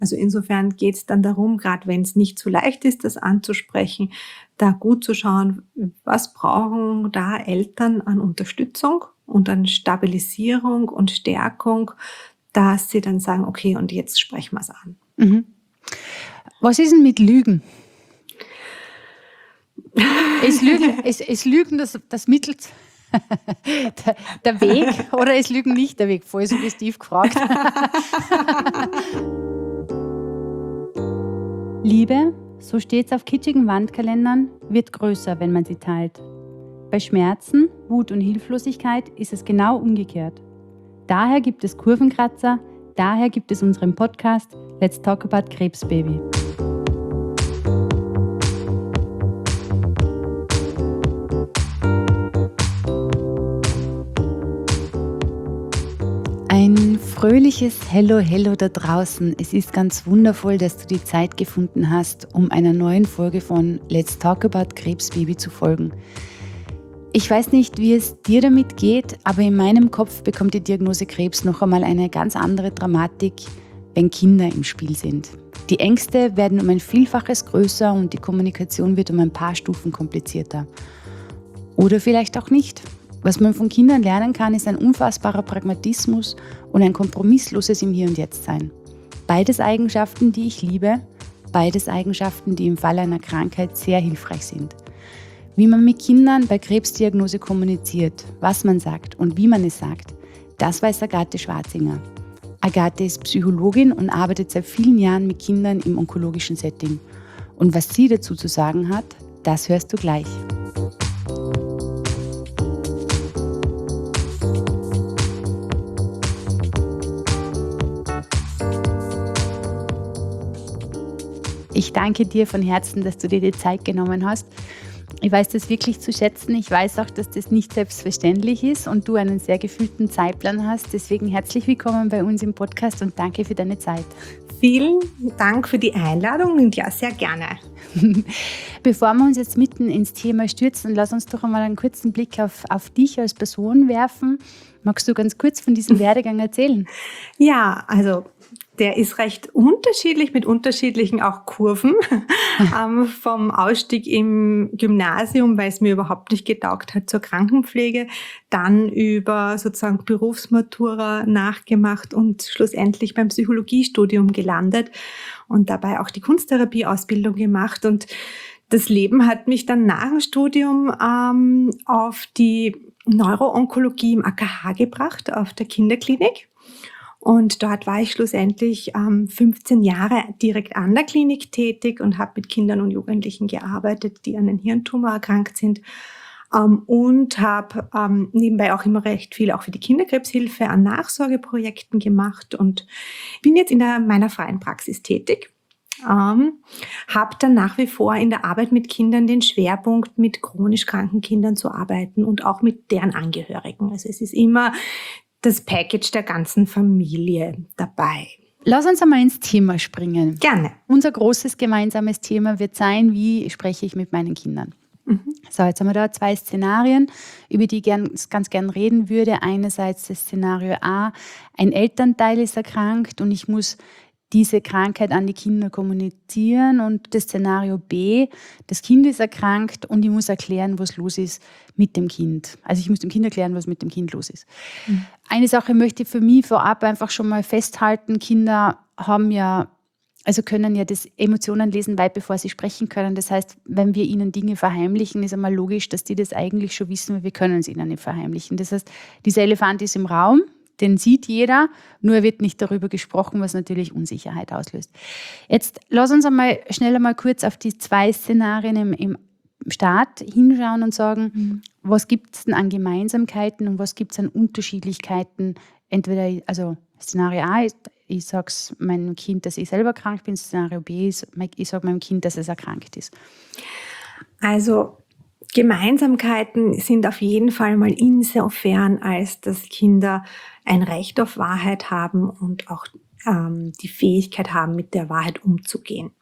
Also insofern geht es dann darum, gerade wenn es nicht so leicht ist, das anzusprechen, da gut zu schauen, was brauchen da Eltern an Unterstützung und an Stabilisierung und Stärkung, dass sie dann sagen, okay, und jetzt sprechen wir es an. Mhm. Was ist denn mit Lügen? Ist Lügen das Mittel, der Weg, oder ist Lügen nicht der Weg? Voll suggestiv gefragt. Liebe, so steht's auf kitschigen Wandkalendern, wird größer, wenn man sie teilt. Bei Schmerzen, Wut und Hilflosigkeit ist es genau umgekehrt. Daher gibt es Kurvenkratzer, daher gibt es unseren Podcast Let's Talk About Krebsbaby. Ein fröhliches Hello, Hello da draußen. Es ist ganz wundervoll, dass du die Zeit gefunden hast, um einer neuen Folge von Let's Talk About Krebsbaby zu folgen. Ich weiß nicht, wie es dir damit geht, aber in meinem Kopf bekommt die Diagnose Krebs noch einmal eine ganz andere Dramatik, wenn Kinder im Spiel sind. Die Ängste werden um ein Vielfaches größer und die Kommunikation wird um ein paar Stufen komplizierter. Oder vielleicht auch nicht. Was man von Kindern lernen kann, ist ein unfassbarer Pragmatismus und ein kompromissloses im Hier und Jetzt sein. Beides Eigenschaften, die ich liebe, beides Eigenschaften, die im Fall einer Krankheit sehr hilfreich sind. Wie man mit Kindern bei Krebsdiagnose kommuniziert, was man sagt und wie man es sagt, das weiß Agathe Schwarzinger. Agathe ist Psychologin und arbeitet seit vielen Jahren mit Kindern im onkologischen Setting. Und was sie dazu zu sagen hat, das hörst du gleich. Ich danke dir von Herzen, dass du dir die Zeit genommen hast. Ich weiß das wirklich zu schätzen. Ich weiß auch, dass das nicht selbstverständlich ist und du einen sehr gefüllten Zeitplan hast. Deswegen herzlich willkommen bei uns im Podcast und danke für deine Zeit. Vielen Dank für die Einladung und ja, sehr gerne. Bevor wir uns jetzt mitten ins Thema stürzen, lass uns doch einmal einen kurzen Blick auf dich als Person werfen. Magst du ganz kurz von diesem Werdegang erzählen? Ja, also der ist recht unterschiedlich mit unterschiedlichen auch Kurven. Vom Ausstieg im Gymnasium, weil es mir überhaupt nicht getaugt hat, zur Krankenpflege, dann über sozusagen Berufsmatura nachgemacht und schlussendlich beim Psychologiestudium gelandet und dabei auch die Kunsttherapieausbildung gemacht. Und das Leben hat mich dann nach dem Studium auf die Neuroonkologie im AKH gebracht, auf der Kinderklinik. Und dort war ich schlussendlich 15 Jahre direkt an der Klinik tätig und habe mit Kindern und Jugendlichen gearbeitet, die an einem Hirntumor erkrankt sind. Und habe nebenbei auch immer recht viel auch für die Kinderkrebshilfe an Nachsorgeprojekten gemacht und bin jetzt in meiner freien Praxis tätig. Habe dann nach wie vor in der Arbeit mit Kindern den Schwerpunkt, mit chronisch kranken Kindern zu arbeiten und auch mit deren Angehörigen. Also es ist immer das Package der ganzen Familie dabei. Lass uns einmal ins Thema springen. Gerne. Unser großes gemeinsames Thema wird sein, wie spreche ich mit meinen Kindern. So, jetzt haben wir da 2 Szenarien, über die ich ganz gern reden würde. Einerseits das Szenario A, ein Elternteil ist erkrankt und ich muss diese Krankheit an die Kinder kommunizieren, und das Szenario B, das Kind ist erkrankt und ich muss erklären, was los ist mit dem Kind. Also ich muss dem Kind erklären, was mit dem Kind los ist. Eine Sache möchte ich für mich vorab einfach schon mal festhalten. Kinder können ja das Emotionen lesen, weit bevor sie sprechen können. Das heißt, wenn wir ihnen Dinge verheimlichen, ist einmal logisch, dass die das eigentlich schon wissen, weil wir können es ihnen nicht verheimlichen. Das heißt, dieser Elefant ist im Raum, den sieht jeder, nur wird nicht darüber gesprochen, was natürlich Unsicherheit auslöst. Jetzt lass uns schnell einmal kurz auf die 2 Szenarien im Start hinschauen und sagen, was gibt es denn an Gemeinsamkeiten und was gibt es an Unterschiedlichkeiten? Entweder, also Szenario A ist, ich sage es meinem Kind, dass ich selber krank bin. Szenario B ist, ich sage meinem Kind, dass es erkrankt ist. Also Gemeinsamkeiten sind auf jeden Fall mal insofern, als dass Kinder ein Recht auf Wahrheit haben und auch die Fähigkeit haben, mit der Wahrheit umzugehen.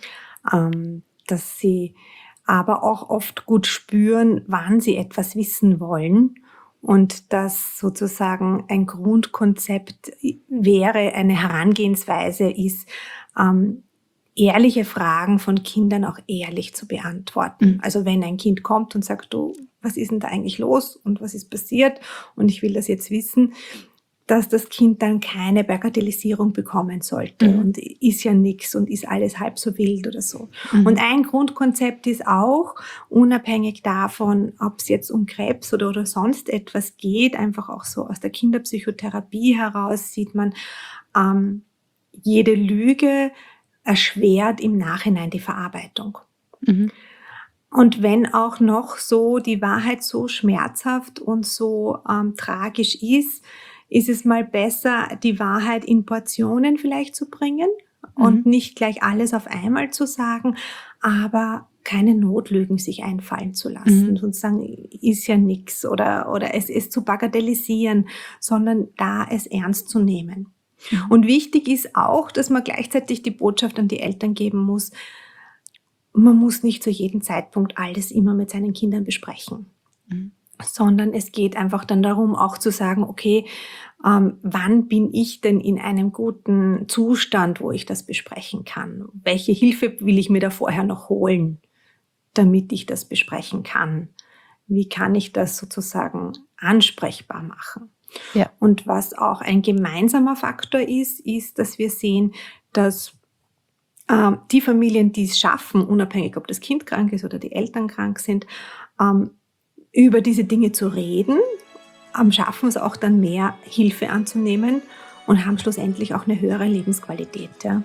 Dass sie aber auch oft gut spüren, wann sie etwas wissen wollen. Und dass sozusagen ein Grundkonzept wäre, eine Herangehensweise ist, ehrliche Fragen von Kindern auch ehrlich zu beantworten. Also wenn ein Kind kommt und sagt, du, was ist denn da eigentlich los und was ist passiert und ich will das jetzt wissen, dass das Kind dann keine Bagatellisierung bekommen sollte und ist ja nix und ist alles halb so wild oder so. Und ein Grundkonzept ist auch, unabhängig davon, ob es jetzt um Krebs oder sonst etwas geht, einfach auch so aus der Kinderpsychotherapie heraus sieht man, jede Lüge erschwert im Nachhinein die Verarbeitung. Und wenn auch noch so die Wahrheit so schmerzhaft und so tragisch ist es mal besser, die Wahrheit in Portionen vielleicht zu bringen und nicht gleich alles auf einmal zu sagen, aber keine Notlügen sich einfallen zu lassen und sagen, ist ja nix oder es zu bagatellisieren, sondern da es ernst zu nehmen. Und wichtig ist auch, dass man gleichzeitig die Botschaft an die Eltern geben muss, man muss nicht zu jedem Zeitpunkt alles immer mit seinen Kindern besprechen, sondern es geht einfach dann darum, auch zu sagen, okay, wann bin ich denn in einem guten Zustand, wo ich das besprechen kann? Welche Hilfe will ich mir da vorher noch holen, damit ich das besprechen kann? Wie kann ich das sozusagen ansprechbar machen? Ja. Und was auch ein gemeinsamer Faktor ist, dass wir sehen, dass die Familien, die es schaffen, unabhängig ob das Kind krank ist oder die Eltern krank sind, über diese Dinge zu reden, schaffen es auch dann mehr Hilfe anzunehmen und haben schlussendlich auch eine höhere Lebensqualität. Ja.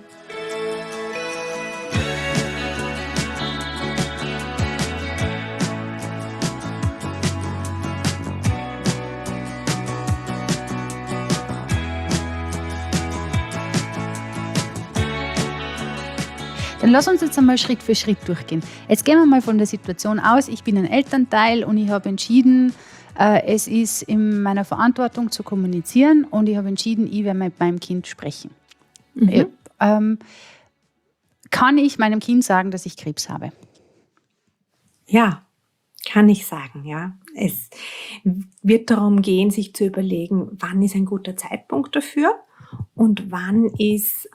Dann lass uns jetzt einmal Schritt für Schritt durchgehen. Jetzt gehen wir mal von der Situation aus, ich bin ein Elternteil und ich habe entschieden, es ist in meiner Verantwortung zu kommunizieren und ich habe entschieden, ich werde mit meinem Kind sprechen. Kann ich meinem Kind sagen, dass ich Krebs habe? Ja, kann ich sagen, ja. Es wird darum gehen, sich zu überlegen, wann ist ein guter Zeitpunkt dafür und wann ist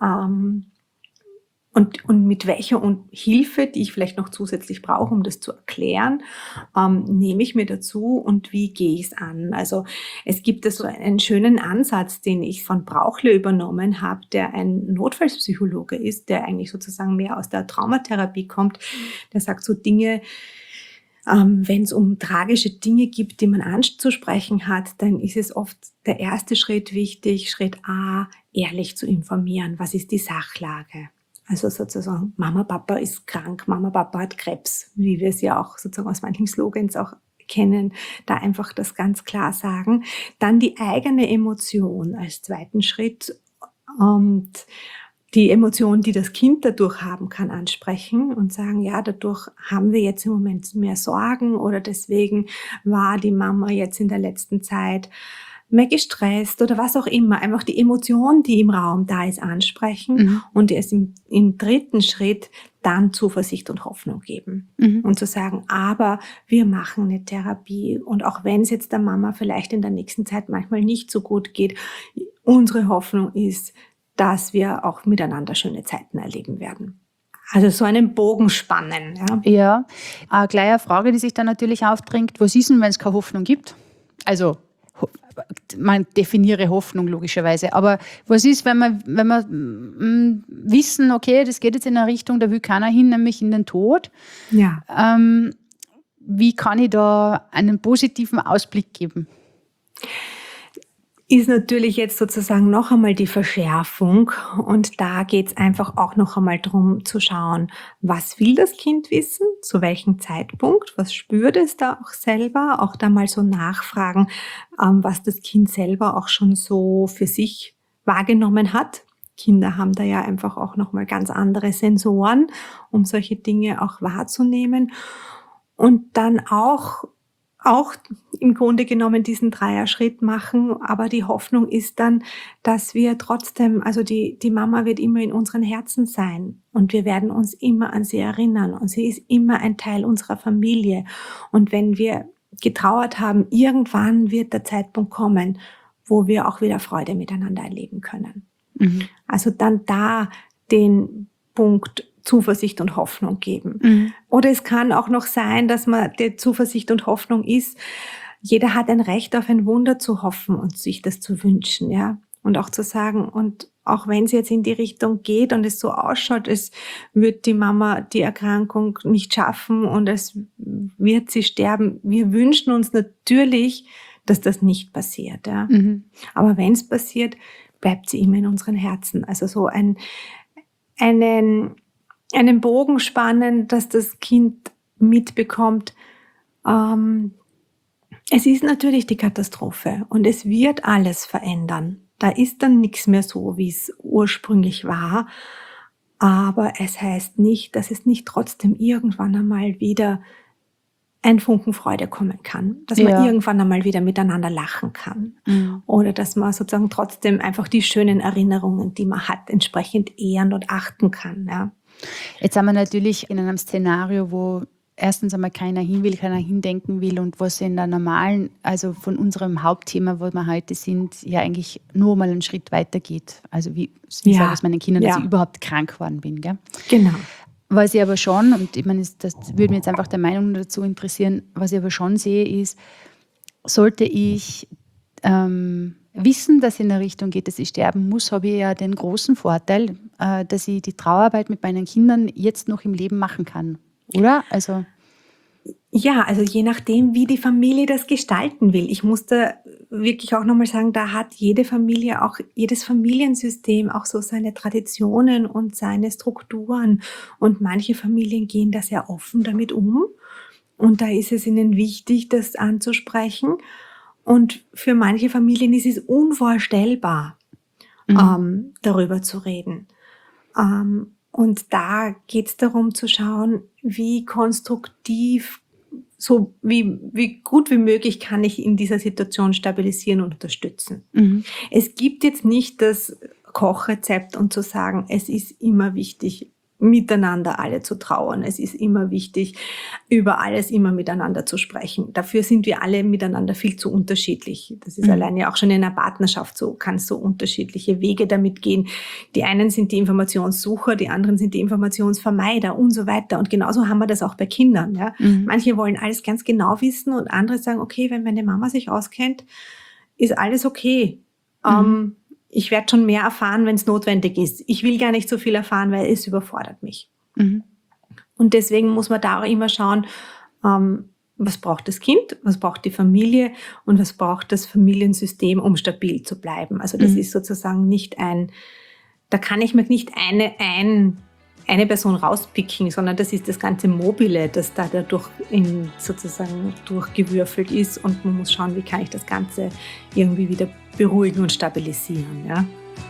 und mit welcher Hilfe, die ich vielleicht noch zusätzlich brauche, um das zu erklären, nehme ich mir dazu und wie gehe ich es an? Also es gibt so einen schönen Ansatz, den ich von Brauchle übernommen habe, der ein Notfallpsychologe ist, der eigentlich sozusagen mehr aus der Traumatherapie kommt. Der sagt so Dinge, wenn es um tragische Dinge gibt, die man anzusprechen hat, dann ist es oft der erste Schritt wichtig, Schritt A, ehrlich zu informieren. Was ist die Sachlage? Also sozusagen, Mama, Papa ist krank, Mama, Papa hat Krebs, wie wir es ja auch sozusagen aus manchen Slogans auch kennen, da einfach das ganz klar sagen. Dann die eigene Emotion als zweiten Schritt und die Emotion, die das Kind dadurch haben kann, ansprechen und sagen, ja, dadurch haben wir jetzt im Moment mehr Sorgen oder deswegen war die Mama jetzt in der letzten Zeit mehr gestresst oder was auch immer. Einfach die Emotion, die im Raum da ist, ansprechen und es im dritten Schritt dann Zuversicht und Hoffnung geben. Und zu sagen, aber wir machen eine Therapie und auch wenn es jetzt der Mama vielleicht in der nächsten Zeit manchmal nicht so gut geht, unsere Hoffnung ist, dass wir auch miteinander schöne Zeiten erleben werden. Also so einen Bogen spannen. Ja, gleich eine Frage, die sich dann natürlich aufdrängt. Was ist denn, wenn es keine Hoffnung gibt? Also man definiere Hoffnung logischerweise. Aber was ist, wenn wir wissen, okay, das geht jetzt in eine Richtung, da will keiner hin, nämlich in den Tod. Ja. Wie kann ich da einen positiven Ausblick geben? Ist natürlich jetzt sozusagen noch einmal die Verschärfung und da geht's einfach auch noch einmal drum zu schauen, was will das Kind wissen, zu welchem Zeitpunkt, was spürt es da auch selber, auch da mal so nachfragen, was das Kind selber auch schon so für sich wahrgenommen hat. Kinder haben da ja einfach auch noch mal ganz andere Sensoren, um solche Dinge auch wahrzunehmen und dann auch im Grunde genommen diesen Dreierschritt machen, aber die Hoffnung ist dann, dass wir trotzdem, also die Mama wird immer in unseren Herzen sein und wir werden uns immer an sie erinnern und sie ist immer ein Teil unserer Familie und wenn wir getrauert haben, irgendwann wird der Zeitpunkt kommen, wo wir auch wieder Freude miteinander erleben können. Also dann da den Punkt Zuversicht und Hoffnung geben. Mhm. Oder es kann auch noch sein, dass man der Zuversicht und Hoffnung ist, jeder hat ein Recht auf ein Wunder zu hoffen und sich das zu wünschen, ja. Und auch zu sagen, und auch wenn es jetzt in die Richtung geht und es so ausschaut, es wird die Mama die Erkrankung nicht schaffen und es wird sie sterben. Wir wünschen uns natürlich, dass das nicht passiert, ja. Mhm. Aber wenn es passiert, bleibt sie immer in unseren Herzen. Also so einen Bogen spannen, dass das Kind mitbekommt, es ist natürlich die Katastrophe und es wird alles verändern. Da ist dann nichts mehr so, wie es ursprünglich war. Aber es heißt nicht, dass es nicht trotzdem irgendwann einmal wieder ein Funken Freude kommen kann. Dass man irgendwann einmal wieder miteinander lachen kann. Mhm. Oder dass man sozusagen trotzdem einfach die schönen Erinnerungen, die man hat, entsprechend ehren und achten kann. Ja. Jetzt haben wir natürlich in einem Szenario, wo erstens einmal keiner hin will, keiner hindenken will und was in der normalen, also von unserem Hauptthema, wo wir heute sind, ja eigentlich nur mal einen Schritt weiter geht. Also wie sage ich es meinen Kindern, dass ich überhaupt krank geworden bin. Gell? Genau. Was ich aber schon, und ich meine, das würde mich jetzt einfach der Meinung dazu interessieren, was ich aber schon sehe, ist, sollte ich wissen, dass es in eine Richtung geht, dass ich sterben muss, habe ich ja den großen Vorteil, dass ich die Trauerarbeit mit meinen Kindern jetzt noch im Leben machen kann. Oder? Also ja, also je nachdem, wie die Familie das gestalten will. Ich muss da wirklich auch nochmal sagen, da hat jede Familie, auch jedes Familiensystem auch so seine Traditionen und seine Strukturen. Und manche Familien gehen da sehr offen damit um. Und da ist es ihnen wichtig, das anzusprechen. Und für manche Familien ist es unvorstellbar, darüber zu reden. Und da geht es darum zu schauen, wie konstruktiv, so wie gut wie möglich kann ich in dieser Situation stabilisieren und unterstützen. Mhm. Es gibt jetzt nicht das Kochrezept und zu sagen, es ist immer wichtig, miteinander alle zu trauern. Es ist immer wichtig, über alles immer miteinander zu sprechen. Dafür sind wir alle miteinander viel zu unterschiedlich. Das ist alleine auch schon in einer Partnerschaft so, kann es so unterschiedliche Wege damit gehen. Die einen sind die Informationssucher, die anderen sind die Informationsvermeider und so weiter. Und genauso haben wir das auch bei Kindern. Ja. Manche wollen alles ganz genau wissen und andere sagen, okay, wenn meine Mama sich auskennt, ist alles okay. Ich werde schon mehr erfahren, wenn es notwendig ist. Ich will gar nicht so viel erfahren, weil es überfordert mich. Mhm. Und deswegen muss man da auch immer schauen, was braucht das Kind, was braucht die Familie und was braucht das Familiensystem, um stabil zu bleiben. Also das ist sozusagen nicht da kann ich mir nicht eine Person rauspicken, sondern das ist das ganze Mobile, das da dadurch sozusagen durchgewürfelt ist und man muss schauen, wie kann ich das Ganze irgendwie wieder beruhigen und stabilisieren. Ja?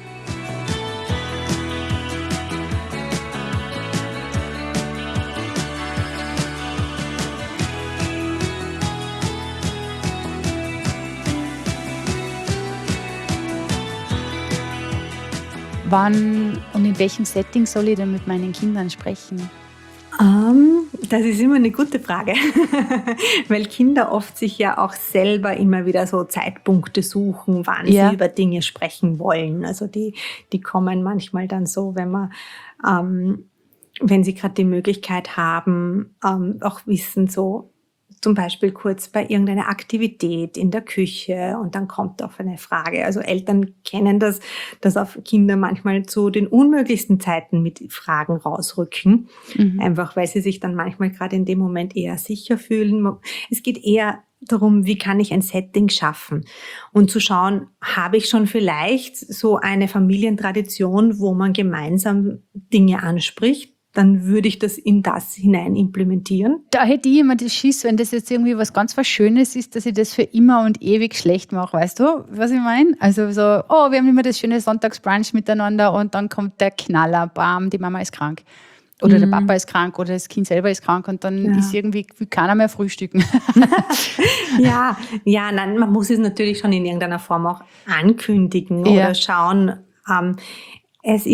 Wann und in welchem Setting soll ich denn mit meinen Kindern sprechen? Das ist immer eine gute Frage, weil Kinder oft sich ja auch selber immer wieder so Zeitpunkte suchen, wann sie über Dinge sprechen wollen. Also die kommen manchmal dann so, wenn sie gerade die Möglichkeit haben, auch wissen so, zum Beispiel kurz bei irgendeiner Aktivität in der Küche und dann kommt auch eine Frage. Also Eltern kennen das, dass auf Kinder manchmal zu den unmöglichsten Zeiten mit Fragen rausrücken. Einfach weil sie sich dann manchmal gerade in dem Moment eher sicher fühlen. Es geht eher darum, wie kann ich ein Setting schaffen und zu schauen, habe ich schon vielleicht so eine Familientradition, wo man gemeinsam Dinge anspricht. Dann würde ich das in das hinein implementieren. Da hätte ich immer das Schiss, wenn das jetzt irgendwie was ganz was Schönes ist, dass ich das für immer und ewig schlecht mache. Weißt du, was ich meine? Also so, wir haben immer das schöne Sonntagsbrunch miteinander und dann kommt der Knaller, bam, die Mama ist krank. Oder der Papa ist krank oder das Kind selber ist krank und dann ist irgendwie keiner mehr frühstücken. Nein, man muss es natürlich schon in irgendeiner Form auch ankündigen oder schauen. Das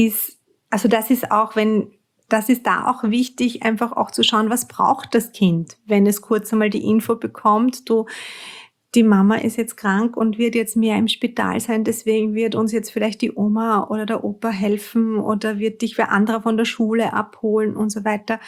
ist da auch wichtig, einfach auch zu schauen, was braucht das Kind, wenn es kurz einmal die Info bekommt, die Mama ist jetzt krank und wird jetzt mehr im Spital sein, deswegen wird uns jetzt vielleicht die Oma oder der Opa helfen oder wird dich wer anderer von der Schule abholen und so weiter.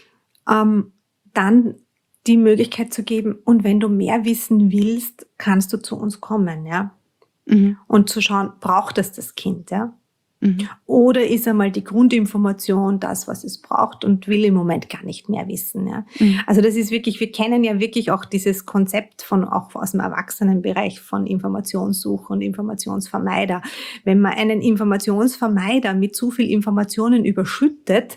Dann die Möglichkeit zu geben, und wenn du mehr wissen willst, kannst du zu uns kommen, ja. Und zu schauen, braucht es das Kind, ja. Oder ist einmal die Grundinformation das, was es braucht und will im Moment gar nicht mehr wissen. Ja? Also das ist wirklich, wir kennen ja wirklich auch dieses Konzept auch aus dem Erwachsenenbereich von Informationssuche und Informationsvermeider. Wenn man einen Informationsvermeider mit zu viel Informationen überschüttet,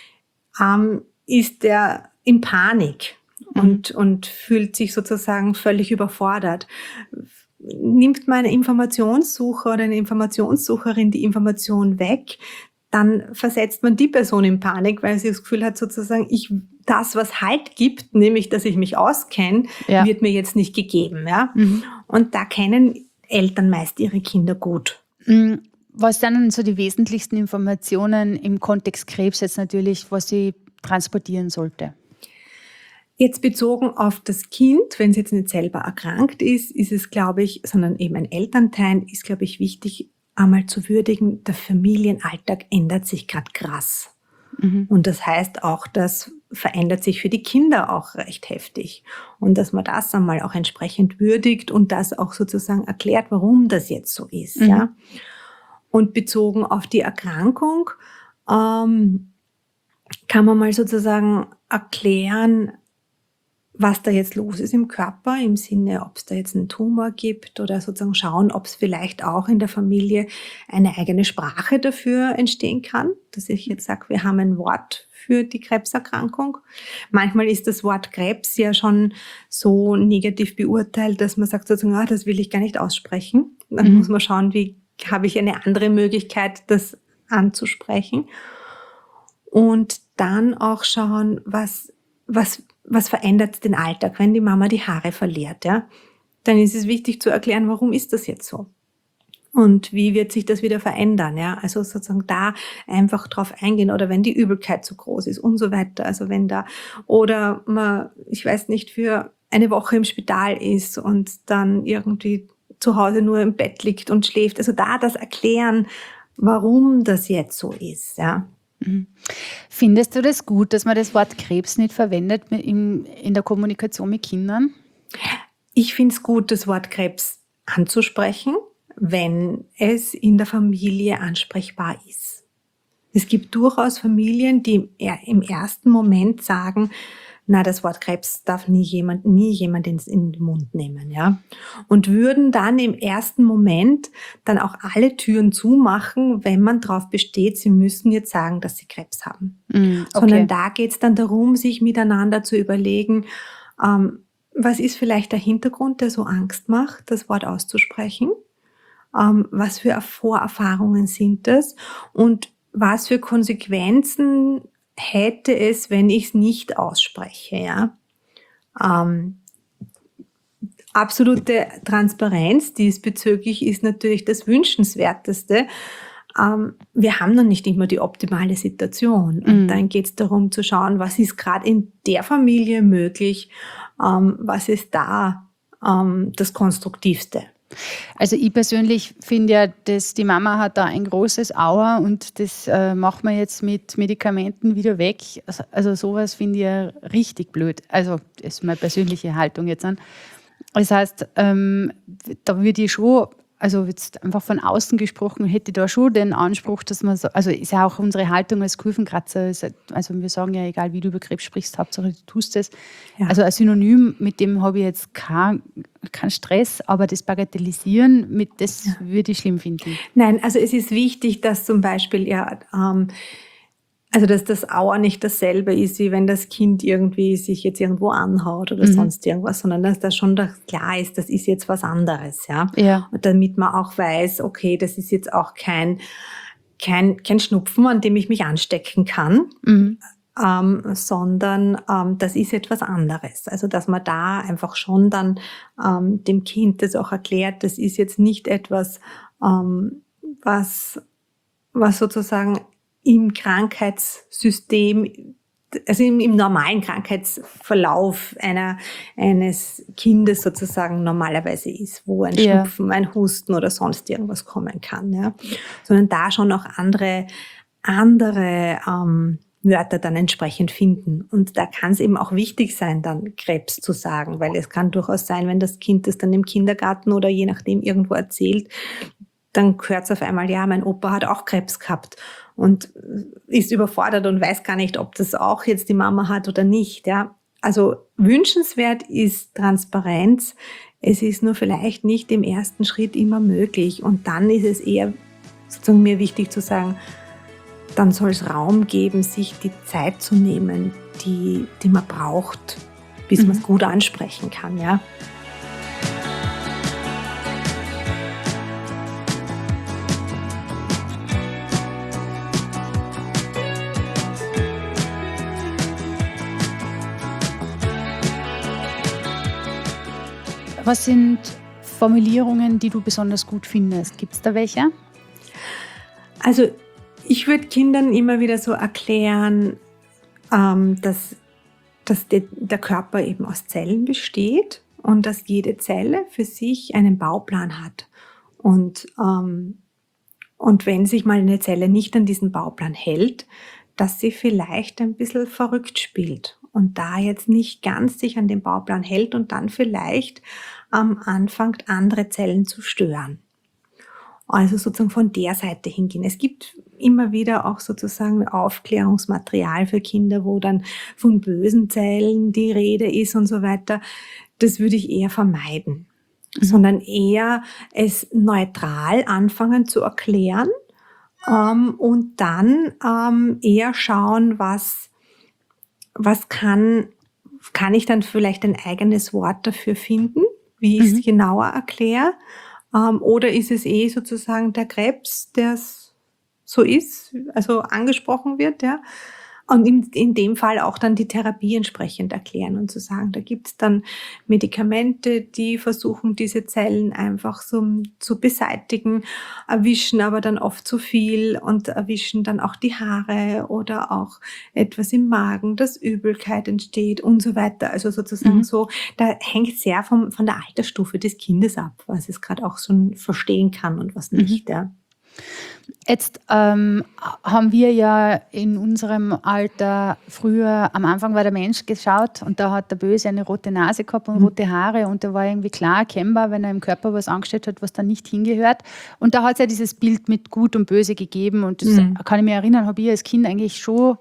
ist der in Panik und fühlt sich sozusagen völlig überfordert. Nimmt man eine Informationssucher oder eine Informationssucherin die Information weg, dann versetzt man die Person in Panik, weil sie das Gefühl hat, sozusagen, das, was Halt gibt, nämlich, dass ich mich auskenne, wird mir jetzt nicht gegeben. Ja? Und da kennen Eltern meist ihre Kinder gut. Was dann so die wesentlichsten Informationen im Kontext Krebs jetzt natürlich, was sie transportieren sollte? Jetzt bezogen auf das Kind, wenn es jetzt nicht selber erkrankt ist, ist es, glaube ich, sondern eben ein Elternteil, ist, glaube ich, wichtig, einmal zu würdigen, der Familienalltag ändert sich gerade krass. Und das heißt auch, das verändert sich für die Kinder auch recht heftig. Und dass man das einmal auch entsprechend würdigt und das auch sozusagen erklärt, warum das jetzt so ist. Ja? Und bezogen auf die Erkrankung kann man mal sozusagen erklären, was da jetzt los ist im Körper, im Sinne, ob es da jetzt einen Tumor gibt oder sozusagen schauen, ob es vielleicht auch in der Familie eine eigene Sprache dafür entstehen kann, dass ich jetzt sage, wir haben ein Wort für die Krebserkrankung. Manchmal ist das Wort Krebs ja schon so negativ beurteilt, dass man sagt sozusagen, das will ich gar nicht aussprechen. Dann muss man schauen, wie habe ich eine andere Möglichkeit, das anzusprechen. Und dann auch schauen, was verändert den Alltag, wenn die Mama die Haare verliert, ja? Dann ist es wichtig zu erklären, warum ist das jetzt so? Und wie wird sich das wieder verändern, ja? Also sozusagen da einfach drauf eingehen, oder wenn die Übelkeit zu groß ist und so weiter. Also wenn da, oder man, ich weiß nicht, für eine Woche im Spital ist und dann irgendwie zu Hause nur im Bett liegt und schläft. Also da das erklären, warum das jetzt so ist, ja? Findest du das gut, dass man das Wort Krebs nicht verwendet in der Kommunikation mit Kindern? Ich finde es gut, das Wort Krebs anzusprechen, wenn es in der Familie ansprechbar ist. Es gibt durchaus Familien, die im ersten Moment sagen, das Wort Krebs darf nie jemand in den Mund nehmen, ja. Und würden dann im ersten Moment dann auch alle Türen zumachen, wenn man darauf besteht, sie müssen jetzt sagen, dass sie Krebs haben. Okay. Sondern da geht es dann darum, sich miteinander zu überlegen, was ist vielleicht der Hintergrund, der so Angst macht, das Wort auszusprechen? Was für Vorerfahrungen sind das? Und was für Konsequenzen hätte es, wenn ich es nicht ausspreche, ja? Absolute Transparenz diesbezüglich ist natürlich das Wünschenswerteste. Wir haben noch nicht immer die optimale Situation. Und dann geht es darum zu schauen, was ist gerade in der Familie möglich, was ist da das Konstruktivste. Also ich persönlich finde ja, dass die Mama hat da ein großes Aua und das macht man jetzt mit Medikamenten wieder weg. Also sowas finde ich ja richtig blöd. Also das ist meine persönliche Haltung jetzt an. Das heißt, da würde ich schon, also jetzt einfach von außen gesprochen, hätte ich da schon den Anspruch, dass man so, also ist ja auch unsere Haltung als Kurvenkratzer, also wir sagen ja, egal wie du über Krebs sprichst, Hauptsache du tust es. Ja. Also ein Synonym, mit dem habe ich jetzt keinen Stress, aber das Bagatellisieren, das würde ich schlimm finden. Nein, also es ist wichtig, dass zum Beispiel also dass das Aua nicht dasselbe ist, wie wenn das Kind irgendwie sich jetzt irgendwo anhaut oder sonst irgendwas, sondern dass das schon klar ist, das ist jetzt was anderes, ja. Und damit man auch weiß, okay, das ist jetzt auch kein Schnupfen, an dem ich mich anstecken kann, sondern das ist etwas anderes. Also dass man da einfach schon dann dem Kind das auch erklärt, das ist jetzt nicht etwas, was sozusagen im Krankheitssystem also im normalen Krankheitsverlauf eines Kindes sozusagen normalerweise ist, wo ein Schnupfen, ein Husten oder sonst irgendwas kommen kann, ja. Sondern da schon auch andere Wörter dann entsprechend finden. Und da kann es eben auch wichtig sein, dann Krebs zu sagen, weil es kann durchaus sein, wenn das Kind das dann im Kindergarten oder je nachdem irgendwo erzählt, dann hört es auf einmal, ja, mein Opa hat auch Krebs gehabt und ist überfordert und weiß gar nicht, ob das auch jetzt die Mama hat oder nicht. Ja. Also wünschenswert ist Transparenz. Es ist nur vielleicht nicht im ersten Schritt immer möglich. Und dann ist es eher sozusagen mir wichtig zu sagen, dann soll es Raum geben, sich die Zeit zu nehmen, die man braucht, bis man es gut ansprechen kann. Ja. Was sind Formulierungen, die du besonders gut findest? Gibt es da welche? Also ich würde Kindern immer wieder so erklären, dass der Körper eben aus Zellen besteht und dass jede Zelle für sich einen Bauplan hat. Und wenn sich mal eine Zelle nicht an diesen Bauplan hält, dass sie vielleicht ein bisschen verrückt spielt und da jetzt nicht ganz sich an den Bauplan hält und dann vielleicht anfängt, andere Zellen zu stören. Also sozusagen von der Seite hingehen. Es gibt immer wieder auch sozusagen Aufklärungsmaterial für Kinder, wo dann von bösen Zellen die Rede ist und so weiter. Das würde ich eher vermeiden, sondern eher es neutral anfangen zu erklären und dann eher schauen, was kann ich dann vielleicht ein eigenes Wort dafür finden, wie ich es genauer erkläre. Oder ist es sozusagen der Krebs, der so ist, also angesprochen wird, ja? Und in dem Fall auch dann die Therapie entsprechend erklären und zu sagen, da gibt es dann Medikamente, die versuchen, diese Zellen einfach so zu beseitigen, erwischen aber dann oft zu viel und erwischen dann auch die Haare oder auch etwas im Magen, dass Übelkeit entsteht und so weiter. Also sozusagen so, da hängt sehr von der Altersstufe des Kindes ab, was es gerade auch so verstehen kann und was nicht, ja. Jetzt haben wir ja in unserem Alter früher, am Anfang war der Mensch geschaut und da hat der Böse eine rote Nase gehabt und rote Haare und da war irgendwie klar erkennbar, wenn er im Körper was angestellt hat, was da nicht hingehört. Und da hat es ja dieses Bild mit Gut und Böse gegeben und das kann ich mich erinnern, habe ich als Kind eigentlich schon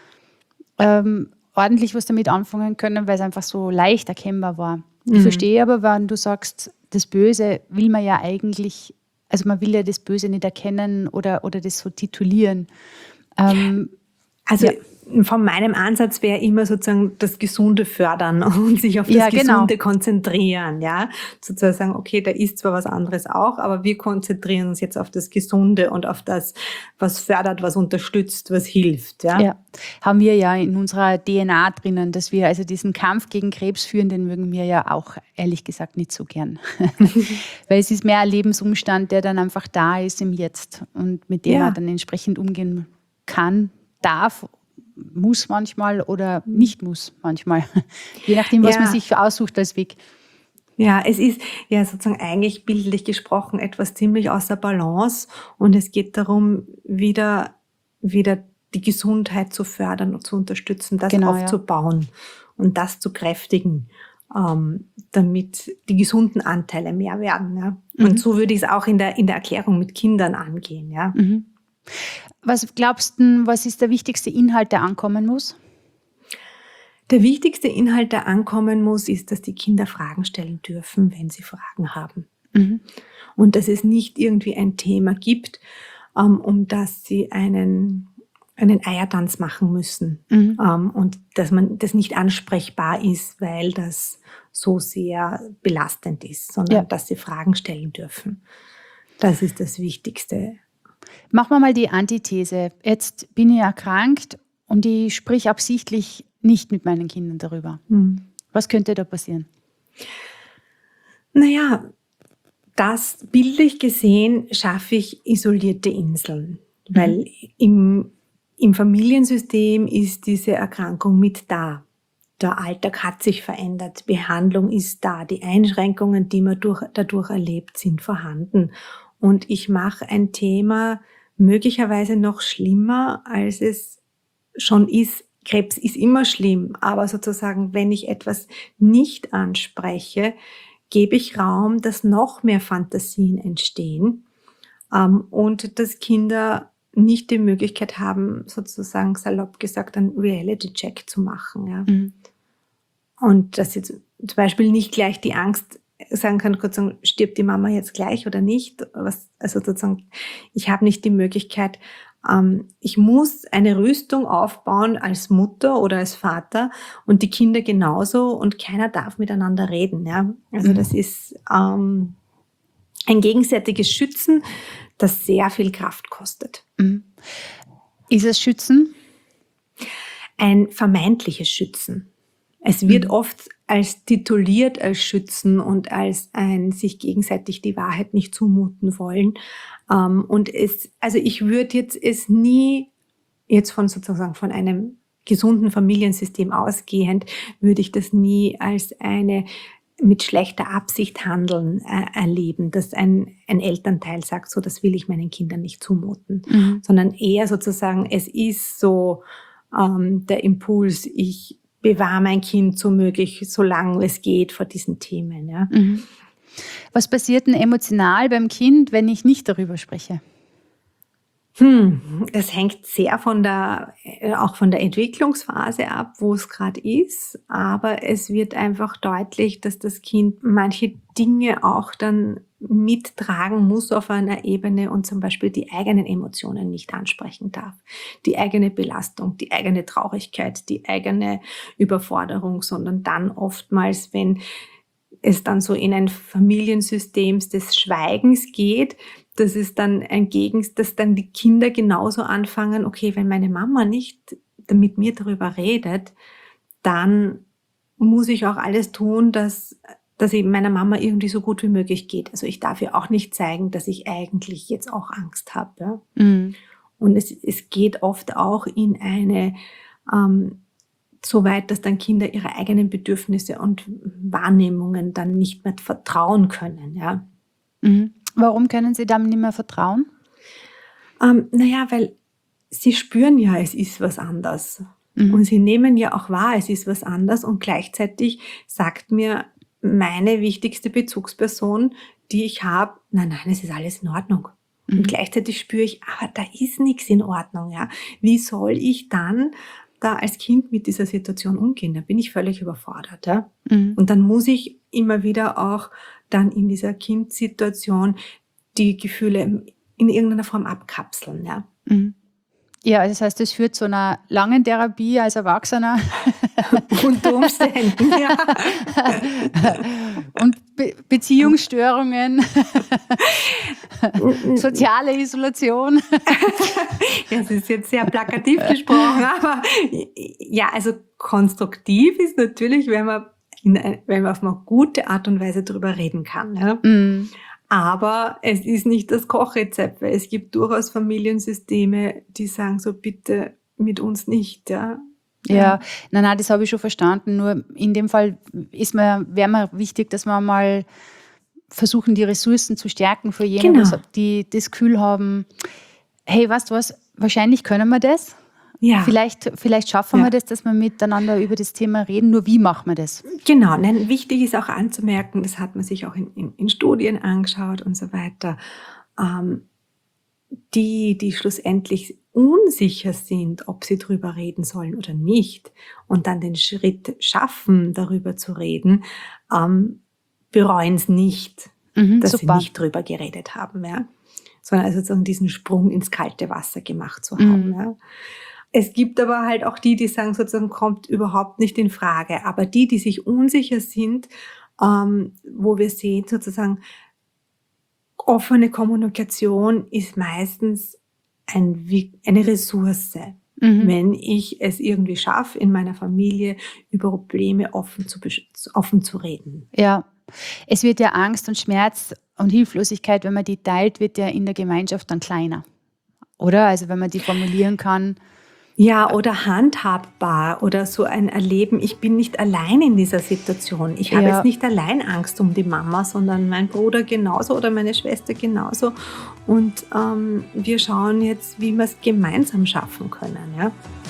ordentlich was damit anfangen können, weil es einfach so leicht erkennbar war. Ich verstehe aber, wenn du sagst, das Böse will man ja eigentlich, also man will ja das Böse nicht erkennen oder das so titulieren. Von meinem Ansatz wäre immer sozusagen das Gesunde fördern und sich auf das Gesunde konzentrieren. Ja? Sozusagen sagen, okay, da ist zwar was anderes auch, aber wir konzentrieren uns jetzt auf das Gesunde und auf das, was fördert, was unterstützt, was hilft. Ja, haben wir ja in unserer DNA drinnen, dass wir also diesen Kampf gegen Krebs führen, den mögen wir ja auch ehrlich gesagt nicht so gern. Weil es ist mehr ein Lebensumstand, der dann einfach da ist im Jetzt und mit dem man dann entsprechend umgehen kann, darf, muss manchmal oder nicht muss manchmal. Je nachdem, was man sich aussucht als Weg. Ja, es ist ja sozusagen eigentlich bildlich gesprochen etwas ziemlich außer Balance und es geht darum, wieder die Gesundheit zu fördern und zu unterstützen, das aufzubauen und das zu kräftigen, damit die gesunden Anteile mehr werden. Ja? Und so würde ich es auch in der Erklärung mit Kindern angehen. Ja? Was glaubst du, was ist der wichtigste Inhalt, der ankommen muss? Der wichtigste Inhalt, der ankommen muss, ist, dass die Kinder Fragen stellen dürfen, wenn sie Fragen haben. Und dass es nicht irgendwie ein Thema gibt, um das sie einen Eiertanz machen müssen. Und dass das nicht ansprechbar ist, weil das so sehr belastend ist, sondern dass sie Fragen stellen dürfen. Das ist das Wichtigste. Machen wir mal die Antithese. Jetzt bin ich erkrankt und ich sprich absichtlich nicht mit meinen Kindern darüber. Was könnte da passieren? Naja, das bildlich gesehen schaffe ich isolierte Inseln, weil im Im Familiensystem ist diese Erkrankung mit da. Der Alltag hat sich verändert, Behandlung ist da, die Einschränkungen, die man dadurch erlebt, sind vorhanden. Und ich mache ein Thema möglicherweise noch schlimmer, als es schon ist. Krebs ist immer schlimm, aber sozusagen, wenn ich etwas nicht anspreche, gebe ich Raum, dass noch mehr Fantasien entstehen und dass Kinder nicht die Möglichkeit haben, sozusagen salopp gesagt, einen Reality-Check zu machen. Ja. Mhm. Und dass jetzt zum Beispiel nicht gleich die Angst sagen kann, kurz sagen, stirbt die Mama jetzt gleich oder nicht. Also sozusagen, ich habe nicht die Möglichkeit, ich muss eine Rüstung aufbauen als Mutter oder als Vater und die Kinder genauso und keiner darf miteinander reden. Ja. Also das ist ein gegenseitiges Schützen, das sehr viel Kraft kostet. Mhm. Ist es Schützen? Ein vermeintliches Schützen. Es wird oft als tituliert als Schützen und als ein sich gegenseitig die Wahrheit nicht zumuten wollen. Und also ich würde jetzt es nie, jetzt von einem gesunden Familiensystem ausgehend, würde ich das nie als eine mit schlechter Absicht handeln erleben, dass ein Elternteil sagt, so, das will ich meinen Kindern nicht zumuten, sondern eher sozusagen, es ist so der Impuls, ich bewahre mein Kind so möglich, solange es geht, vor diesen Themen. Ja. Was passiert denn emotional beim Kind, wenn ich nicht darüber spreche? Das hängt sehr auch von der Entwicklungsphase ab, wo es gerade ist. Aber es wird einfach deutlich, dass das Kind manche Dinge auch dann mittragen muss auf einer Ebene und zum Beispiel die eigenen Emotionen nicht ansprechen darf. Die eigene Belastung, die eigene Traurigkeit, die eigene Überforderung, sondern dann oftmals, wenn es dann so in ein Familiensystem des Schweigens geht, dass es dann dass dann die Kinder genauso anfangen, okay, wenn meine Mama nicht mit mir darüber redet, dann muss ich auch alles tun, dass eben meiner Mama irgendwie so gut wie möglich geht. Also ich darf ihr auch nicht zeigen, dass ich eigentlich jetzt auch Angst habe. Ja? Und es geht oft auch in eine so weit, dass dann Kinder ihre eigenen Bedürfnisse und Wahrnehmungen dann nicht mehr vertrauen können. Ja? Warum können Sie dem nicht mehr vertrauen? Weil sie spüren ja, es ist was anders. Und sie nehmen ja auch wahr, es ist was anders. Und gleichzeitig sagt mir meine wichtigste Bezugsperson, die ich habe, nein, es ist alles in Ordnung. Und gleichzeitig spüre ich, aber da ist nichts in Ordnung. Ja? Wie soll ich dann da als Kind mit dieser Situation umgehen? Da bin ich völlig überfordert. Ja? Und dann muss ich immer wieder auch dann in dieser Kindsituation die Gefühle in irgendeiner Form abkapseln. Ja, ja, das heißt, es führt zu einer langen Therapie als Erwachsener. Unter Umständen, ja. Und Beziehungsstörungen, soziale Isolation. Das ist jetzt sehr plakativ gesprochen, aber ja, also konstruktiv ist natürlich, wenn man auf eine gute Art und Weise darüber reden kann. Ja? Aber es ist nicht das Kochrezept, weil es gibt durchaus Familiensysteme, die sagen so, bitte mit uns nicht. Ja, ja. Nein, das habe ich schon verstanden. Nur in dem Fall wäre mir wichtig, dass wir mal versuchen, die Ressourcen zu stärken für jemanden, die das Gefühl haben, hey, weißt du was, wahrscheinlich können wir das. Ja. Vielleicht schaffen wir das, dass wir miteinander über das Thema reden. Nur wie machen wir das? Genau. Nein, wichtig ist auch anzumerken, das hat man sich auch in Studien angeschaut und so weiter, die schlussendlich unsicher sind, ob sie drüber reden sollen oder nicht und dann den Schritt schaffen, darüber zu reden, bereuen es nicht, dass sie nicht drüber geredet haben, ja? Sondern also sozusagen diesen Sprung ins kalte Wasser gemacht zu haben. Ja? Es gibt aber halt auch die sagen sozusagen, kommt überhaupt nicht in Frage. Aber die sich unsicher sind, wo wir sehen sozusagen, offene Kommunikation ist meistens eine Ressource. Wenn ich es irgendwie schaffe, in meiner Familie über Probleme offen zu reden. Ja, es wird ja Angst und Schmerz und Hilflosigkeit, wenn man die teilt, wird ja in der Gemeinschaft dann kleiner. Oder? Also wenn man die formulieren kann. Ja, oder handhabbar oder so ein Erleben, ich bin nicht allein in dieser Situation. Ich habe Ja. jetzt nicht allein Angst um die Mama, sondern mein Bruder genauso oder meine Schwester genauso. Und wir schauen jetzt, wie wir es gemeinsam schaffen können. Ja?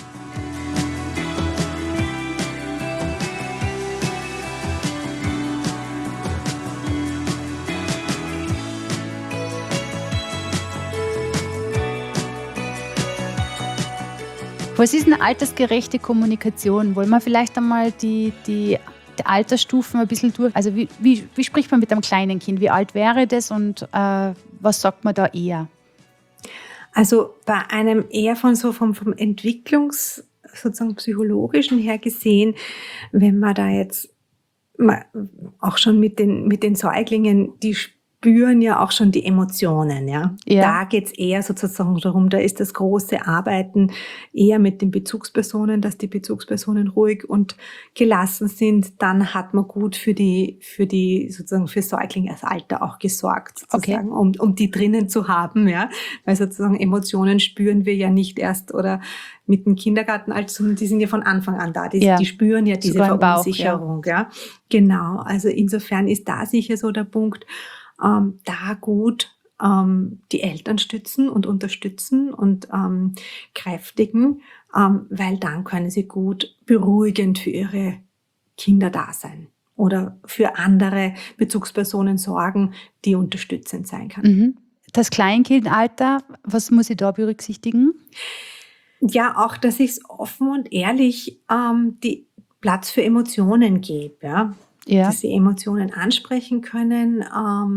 Was ist eine altersgerechte Kommunikation? Wollen wir vielleicht einmal die Altersstufen ein bisschen durch? Also wie spricht man mit einem kleinen Kind? Wie alt wäre das und was sagt man da eher? Also bei einem eher vom sozusagen psychologischen her gesehen, wenn man da jetzt auch schon mit den Säuglingen, die spüren ja auch schon die Emotionen, ja. Ja. Da geht's eher sozusagen darum, da ist das große Arbeiten eher mit den Bezugspersonen, dass die Bezugspersonen ruhig und gelassen sind. Dann hat man gut für die sozusagen für Säuglingsalter auch gesorgt, sozusagen, um die drinnen zu haben, ja. Weil sozusagen Emotionen spüren wir ja nicht erst oder mit dem Kindergartenalter, sondern die sind ja von Anfang an da. Die spüren ja diese Sogar im Bauch, Verunsicherung, ja. Genau. Also insofern ist da sicher so der Punkt, da gut die Eltern stützen und unterstützen und kräftigen, weil dann können sie gut beruhigend für ihre Kinder da sein oder für andere Bezugspersonen sorgen, die unterstützend sein kann. Mhm. Das Kleinkindalter, was muss ich da berücksichtigen? Ja, auch, dass ich es offen und ehrlich die Platz für Emotionen gebe, ja. Ja. Dass sie Emotionen ansprechen können,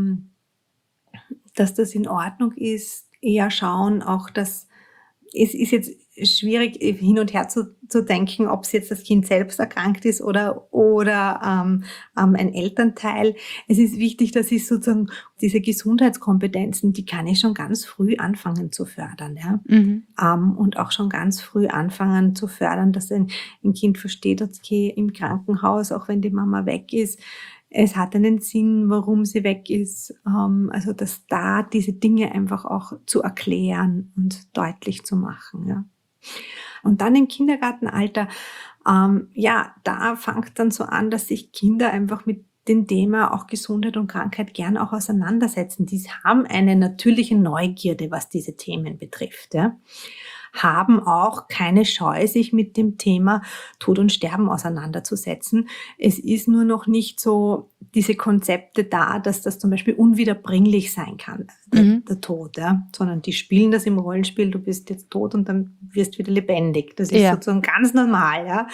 dass das in Ordnung ist, eher schauen, auch dass es ist jetzt schwierig hin und her zu denken, ob es jetzt das Kind selbst erkrankt ist oder ein Elternteil. Es ist wichtig, dass ich sozusagen diese Gesundheitskompetenzen, die kann ich schon ganz früh anfangen zu fördern, ja. Mhm. Und auch schon ganz früh anfangen zu fördern, dass ein Kind versteht, okay, im Krankenhaus, auch wenn die Mama weg ist, es hat einen Sinn, warum sie weg ist. Also dass da diese Dinge einfach auch zu erklären und deutlich zu machen. Ja. Und dann im Kindergartenalter, da fängt dann so an, dass sich Kinder einfach mit dem Thema auch Gesundheit und Krankheit gern auch auseinandersetzen. Die haben eine natürliche Neugierde, was diese Themen betrifft. Ja. Haben auch keine Scheu, sich mit dem Thema Tod und Sterben auseinanderzusetzen. Es ist nur noch nicht so diese Konzepte da, dass das zum Beispiel unwiederbringlich sein kann, der Tod, ja? Sondern die spielen das im Rollenspiel, du bist jetzt tot und dann wirst wieder lebendig. Das ist sozusagen ganz normal. Ja?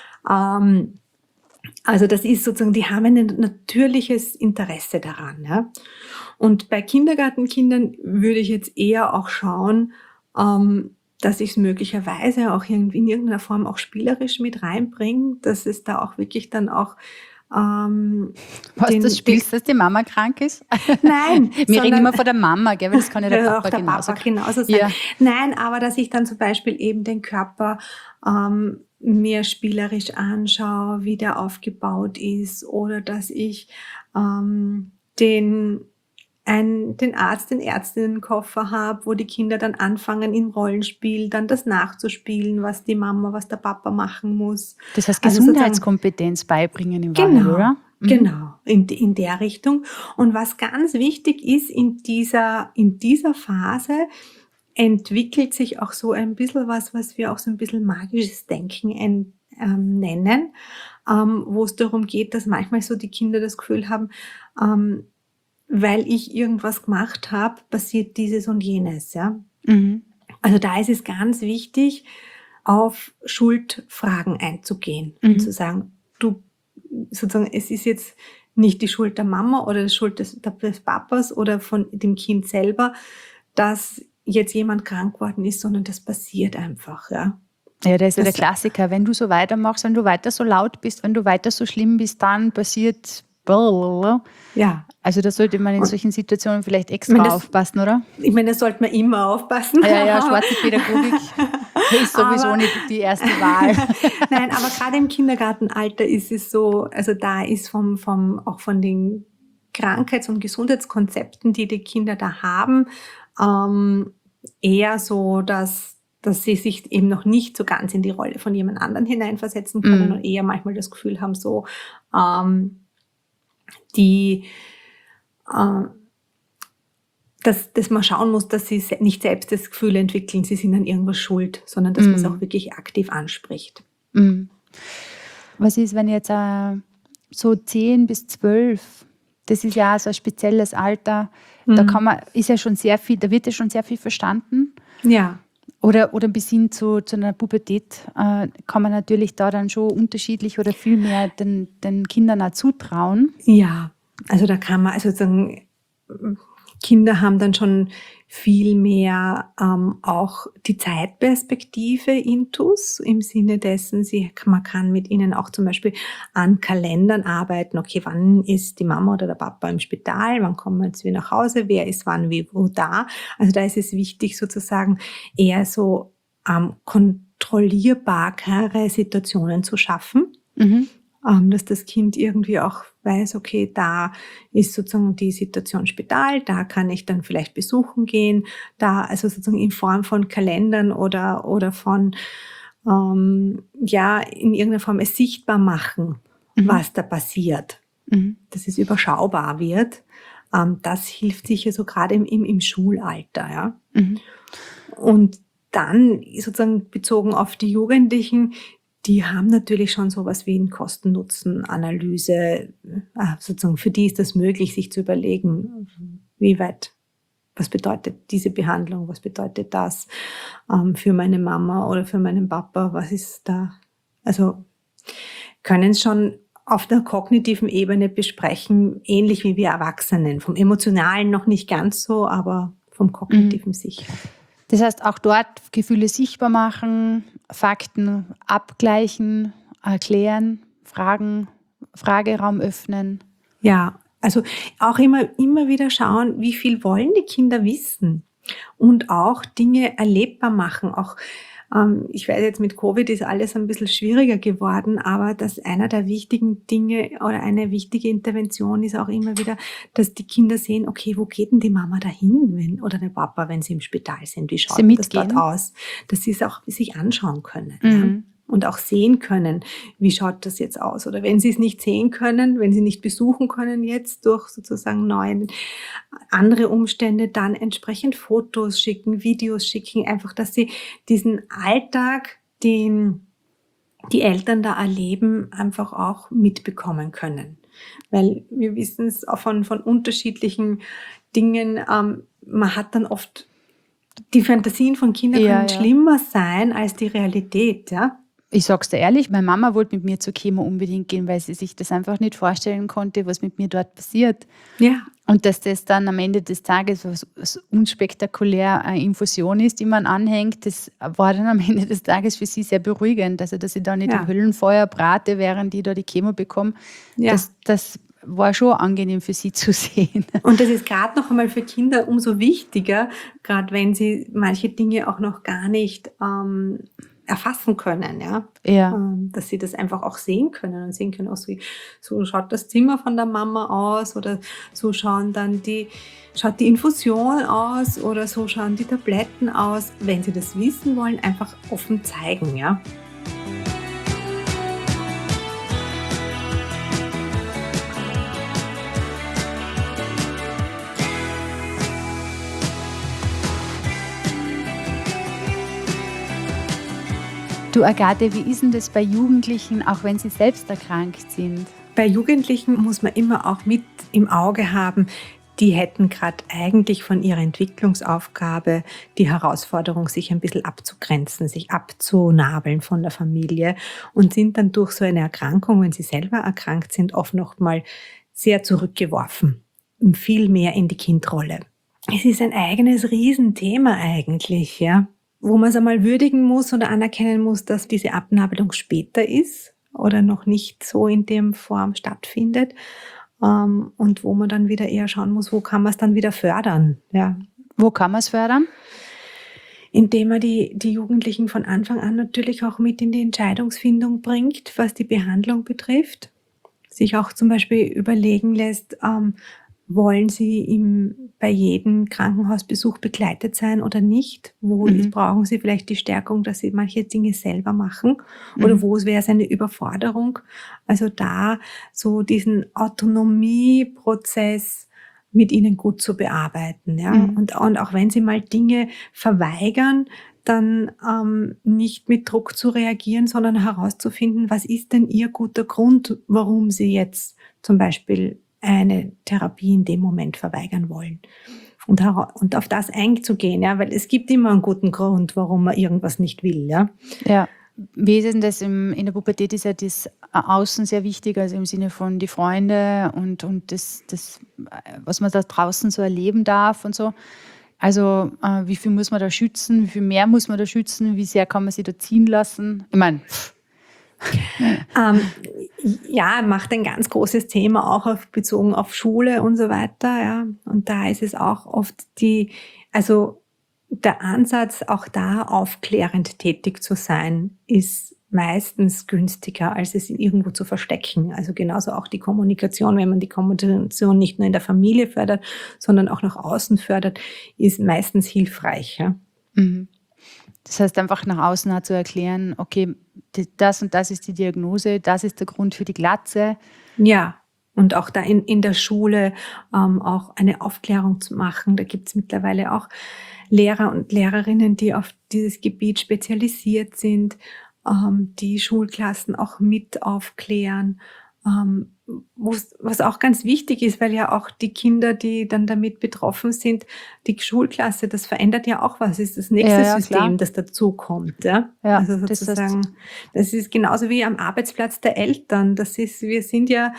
Also das ist sozusagen, die haben ein natürliches Interesse daran. Ja? Und bei Kindergartenkindern würde ich jetzt eher auch schauen, dass ich es möglicherweise auch irgendwie in irgendeiner Form auch spielerisch mit reinbringe, dass es da auch wirklich dann auch was, das spielst, dass die Mama krank ist? Nein. Wir reden immer von der Mama, gell? Weil das kann ja der Papa genauso sein. Ja. Nein, aber dass ich dann zum Beispiel eben den Körper mir spielerisch anschaue, wie der aufgebaut ist, oder dass ich den Arzt, den Ärztinnenkoffer habe, wo die Kinder dann anfangen im Rollenspiel dann das nachzuspielen, was die Mama, was der Papa machen muss. Das heißt Gesundheitskompetenz beibringen im Wahrheit, oder? Genau, in der Richtung. Und was ganz wichtig ist, in dieser Phase entwickelt sich auch so ein bisschen was wir auch so ein bisschen magisches Denken nennen, wo es darum geht, dass manchmal so die Kinder das Gefühl haben, weil ich irgendwas gemacht habe, passiert dieses und jenes. Ja? Mhm. Also da ist es ganz wichtig, auf Schuldfragen einzugehen und zu sagen, sozusagen, es ist jetzt nicht die Schuld der Mama oder die Schuld des Papas oder von dem Kind selber, dass jetzt jemand krank geworden ist, sondern das passiert einfach. Ja, ja, das ist ja der Klassiker. Wenn du so weitermachst, wenn du weiter so laut bist, wenn du weiter so schlimm bist, dann passiert... Ja. Also da sollte man in solchen Situationen vielleicht extra aufpassen, oder? Ich meine, da sollte man immer aufpassen. Ja, schwarze Pädagogik ist sowieso nicht die erste Wahl. Nein, aber gerade im Kindergartenalter ist es so, also da ist auch von den Krankheits- und Gesundheitskonzepten, die die Kinder da haben, eher so, dass dass sie sich eben noch nicht so ganz in die Rolle von jemand anderen hineinversetzen können und eher manchmal das Gefühl haben, so dass man schauen muss, dass sie nicht selbst das Gefühl entwickeln, sie sind an irgendwas schuld, sondern dass man es auch wirklich aktiv anspricht. Was ist, wenn jetzt so 10 bis 12, das ist ja auch so ein spezielles Alter, da ist ja schon sehr viel, da wird ja schon sehr viel verstanden. Ja. Oder bis hin zu einer Pubertät kann man natürlich da dann schon unterschiedlich oder viel mehr den Kindern auch zutrauen. Ja, also da kann man, also sozusagen, Kinder haben dann schon viel mehr auch die Zeitperspektive intus, im Sinne dessen, man kann mit ihnen auch zum Beispiel an Kalendern arbeiten. Okay, wann ist die Mama oder der Papa im Spital? Wann kommen wir jetzt wieder nach Hause? Wer ist wann, wie, wo, da? Also da ist es wichtig, sozusagen eher so kontrollierbare Situationen zu schaffen. Dass das Kind irgendwie auch weiß, okay, da ist sozusagen die Situation Spital, da kann ich dann vielleicht besuchen gehen, da, also sozusagen in Form von Kalendern oder von, in irgendeiner Form es sichtbar machen, was da passiert, dass es überschaubar wird. Das hilft sicher so gerade im Schulalter, ja. Und dann sozusagen bezogen auf die Jugendlichen, die haben natürlich schon sowas wie eine Kosten-Nutzen-Analyse. Sozusagen für die ist das möglich, sich zu überlegen, was bedeutet diese Behandlung, was bedeutet das für meine Mama oder für meinen Papa, was ist da? Also können es schon auf der kognitiven Ebene besprechen, ähnlich wie wir Erwachsenen. Vom Emotionalen noch nicht ganz so, aber vom Kognitiven sicher. Das heißt, auch dort Gefühle sichtbar machen, Fakten abgleichen, erklären, Fragen, Frageraum öffnen. Ja, also auch immer wieder schauen, wie viel wollen die Kinder wissen und auch Dinge erlebbar machen. Auch ich weiß jetzt, mit Covid ist alles ein bisschen schwieriger geworden, aber dass einer der wichtigen Dinge oder eine wichtige Intervention ist auch immer wieder, dass die Kinder sehen, okay, wo geht denn die Mama dahin, oder der Papa, wenn sie im Spital sind? Wie schaut das dort aus? Dass sie es auch sich anschauen können. Ja? Und auch sehen können, wie schaut das jetzt aus. Oder wenn sie es nicht sehen können, wenn sie nicht besuchen können jetzt durch sozusagen andere Umstände, dann entsprechend Fotos schicken, Videos schicken, einfach, dass sie diesen Alltag, den die Eltern da erleben, einfach auch mitbekommen können. Weil wir wissen es auch von unterschiedlichen Dingen, man hat dann oft, die Fantasien von Kindern können schlimmer sein als die Realität, ja. Ich sag's dir ehrlich, meine Mama wollte mit mir zur Chemo unbedingt gehen, weil sie sich das einfach nicht vorstellen konnte, was mit mir dort passiert. Ja. Und dass das dann am Ende des Tages was unspektakulär eine Infusion ist, die man anhängt, das war dann am Ende des Tages für sie sehr beruhigend. Also, dass ich da nicht im Höllenfeuer brate, während die da die Chemo bekommen. Ja. Das war schon angenehm für sie zu sehen. Und das ist gerade noch einmal für Kinder umso wichtiger, gerade wenn sie manche Dinge auch noch gar nicht erfassen können, dass sie das einfach auch sehen können und sehen können, so schaut das Zimmer von der Mama aus oder so schaut die Infusion aus oder so schauen die Tabletten aus. Wenn sie das wissen wollen, einfach offen zeigen, ja. Du, Agathe, wie ist denn das bei Jugendlichen, auch wenn sie selbst erkrankt sind? Bei Jugendlichen muss man immer auch mit im Auge haben, die hätten gerade eigentlich von ihrer Entwicklungsaufgabe die Herausforderung, sich ein bisschen abzugrenzen, sich abzunabeln von der Familie und sind dann durch so eine Erkrankung, wenn sie selber erkrankt sind, oft noch mal sehr zurückgeworfen und viel mehr in die Kindrolle. Es ist ein eigenes Riesenthema eigentlich, ja. Wo man es einmal würdigen muss oder anerkennen muss, dass diese Abnabelung später ist oder noch nicht so in der Form stattfindet und wo man dann wieder eher schauen muss, wo kann man es dann wieder fördern. Ja. Wo kann man es fördern? Indem man die Jugendlichen von Anfang an natürlich auch mit in die Entscheidungsfindung bringt, was die Behandlung betrifft. Sich auch zum Beispiel überlegen lässt, wollen sie bei jedem Krankenhausbesuch begleitet sein oder nicht? Wo brauchen sie vielleicht die Stärkung, dass sie manche Dinge selber machen? Oder wo wäre es eine Überforderung? Also da so diesen Autonomieprozess mit ihnen gut zu bearbeiten. Ja? Und auch wenn sie mal Dinge verweigern, dann nicht mit Druck zu reagieren, sondern herauszufinden, was ist denn ihr guter Grund, warum sie jetzt zum Beispiel eine Therapie in dem Moment verweigern wollen. Und auf das einzugehen, ja, weil es gibt immer einen guten Grund, warum man irgendwas nicht will. Ja. Ja. Wie ist denn das in der Pubertät? Ist ja das Außen sehr wichtig, also im Sinne von die Freunde und das, was man da draußen so erleben darf und so. Also wie viel muss man da schützen, wie viel mehr muss man da schützen, wie sehr kann man sich da ziehen lassen? Ich meine, ja, macht ein ganz großes Thema auch bezogen auf Schule und so weiter. Ja. Und da ist es auch oft der Ansatz, auch da aufklärend tätig zu sein, ist meistens günstiger, als es irgendwo zu verstecken. Also genauso auch die Kommunikation, wenn man die Kommunikation nicht nur in der Familie fördert, sondern auch nach außen fördert, ist meistens hilfreich. Ja. Das heißt, einfach nach außen auch zu erklären, okay, das und das ist die Diagnose, das ist der Grund für die Glatze. Ja, und auch da in der Schule auch eine Aufklärung zu machen. Da gibt es mittlerweile auch Lehrer und Lehrerinnen, die auf dieses Gebiet spezialisiert sind, die Schulklassen auch mit aufklären, was auch ganz wichtig ist, weil ja auch die Kinder, die dann damit betroffen sind, die Schulklasse, das verändert ja auch was, ist das nächste System, klar, das dazukommt. Ja? Also sozusagen, das ist genauso wie am Arbeitsplatz der Eltern. Wir sind ja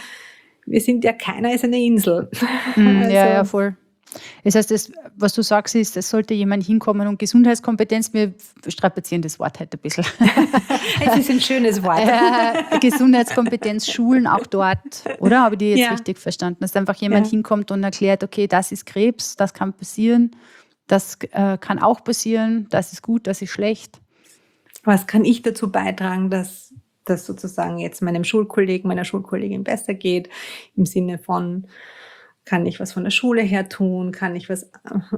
keiner ist eine Insel. Ja, voll. Das heißt, das, was du sagst, ist, es sollte jemand hinkommen und Gesundheitskompetenz, wir strapazieren das Wort halt ein bisschen. Es ist ein schönes Wort. Gesundheitskompetenz, Schulen auch dort, oder? Habe ich die jetzt richtig verstanden? Dass einfach jemand hinkommt und erklärt, okay, das ist Krebs, das kann passieren, das kann auch passieren, das ist gut, das ist schlecht. Was kann ich dazu beitragen, dass das sozusagen jetzt meiner Schulkollegin besser geht, im Sinne von, kann ich was von der Schule her tun? Kann ich was,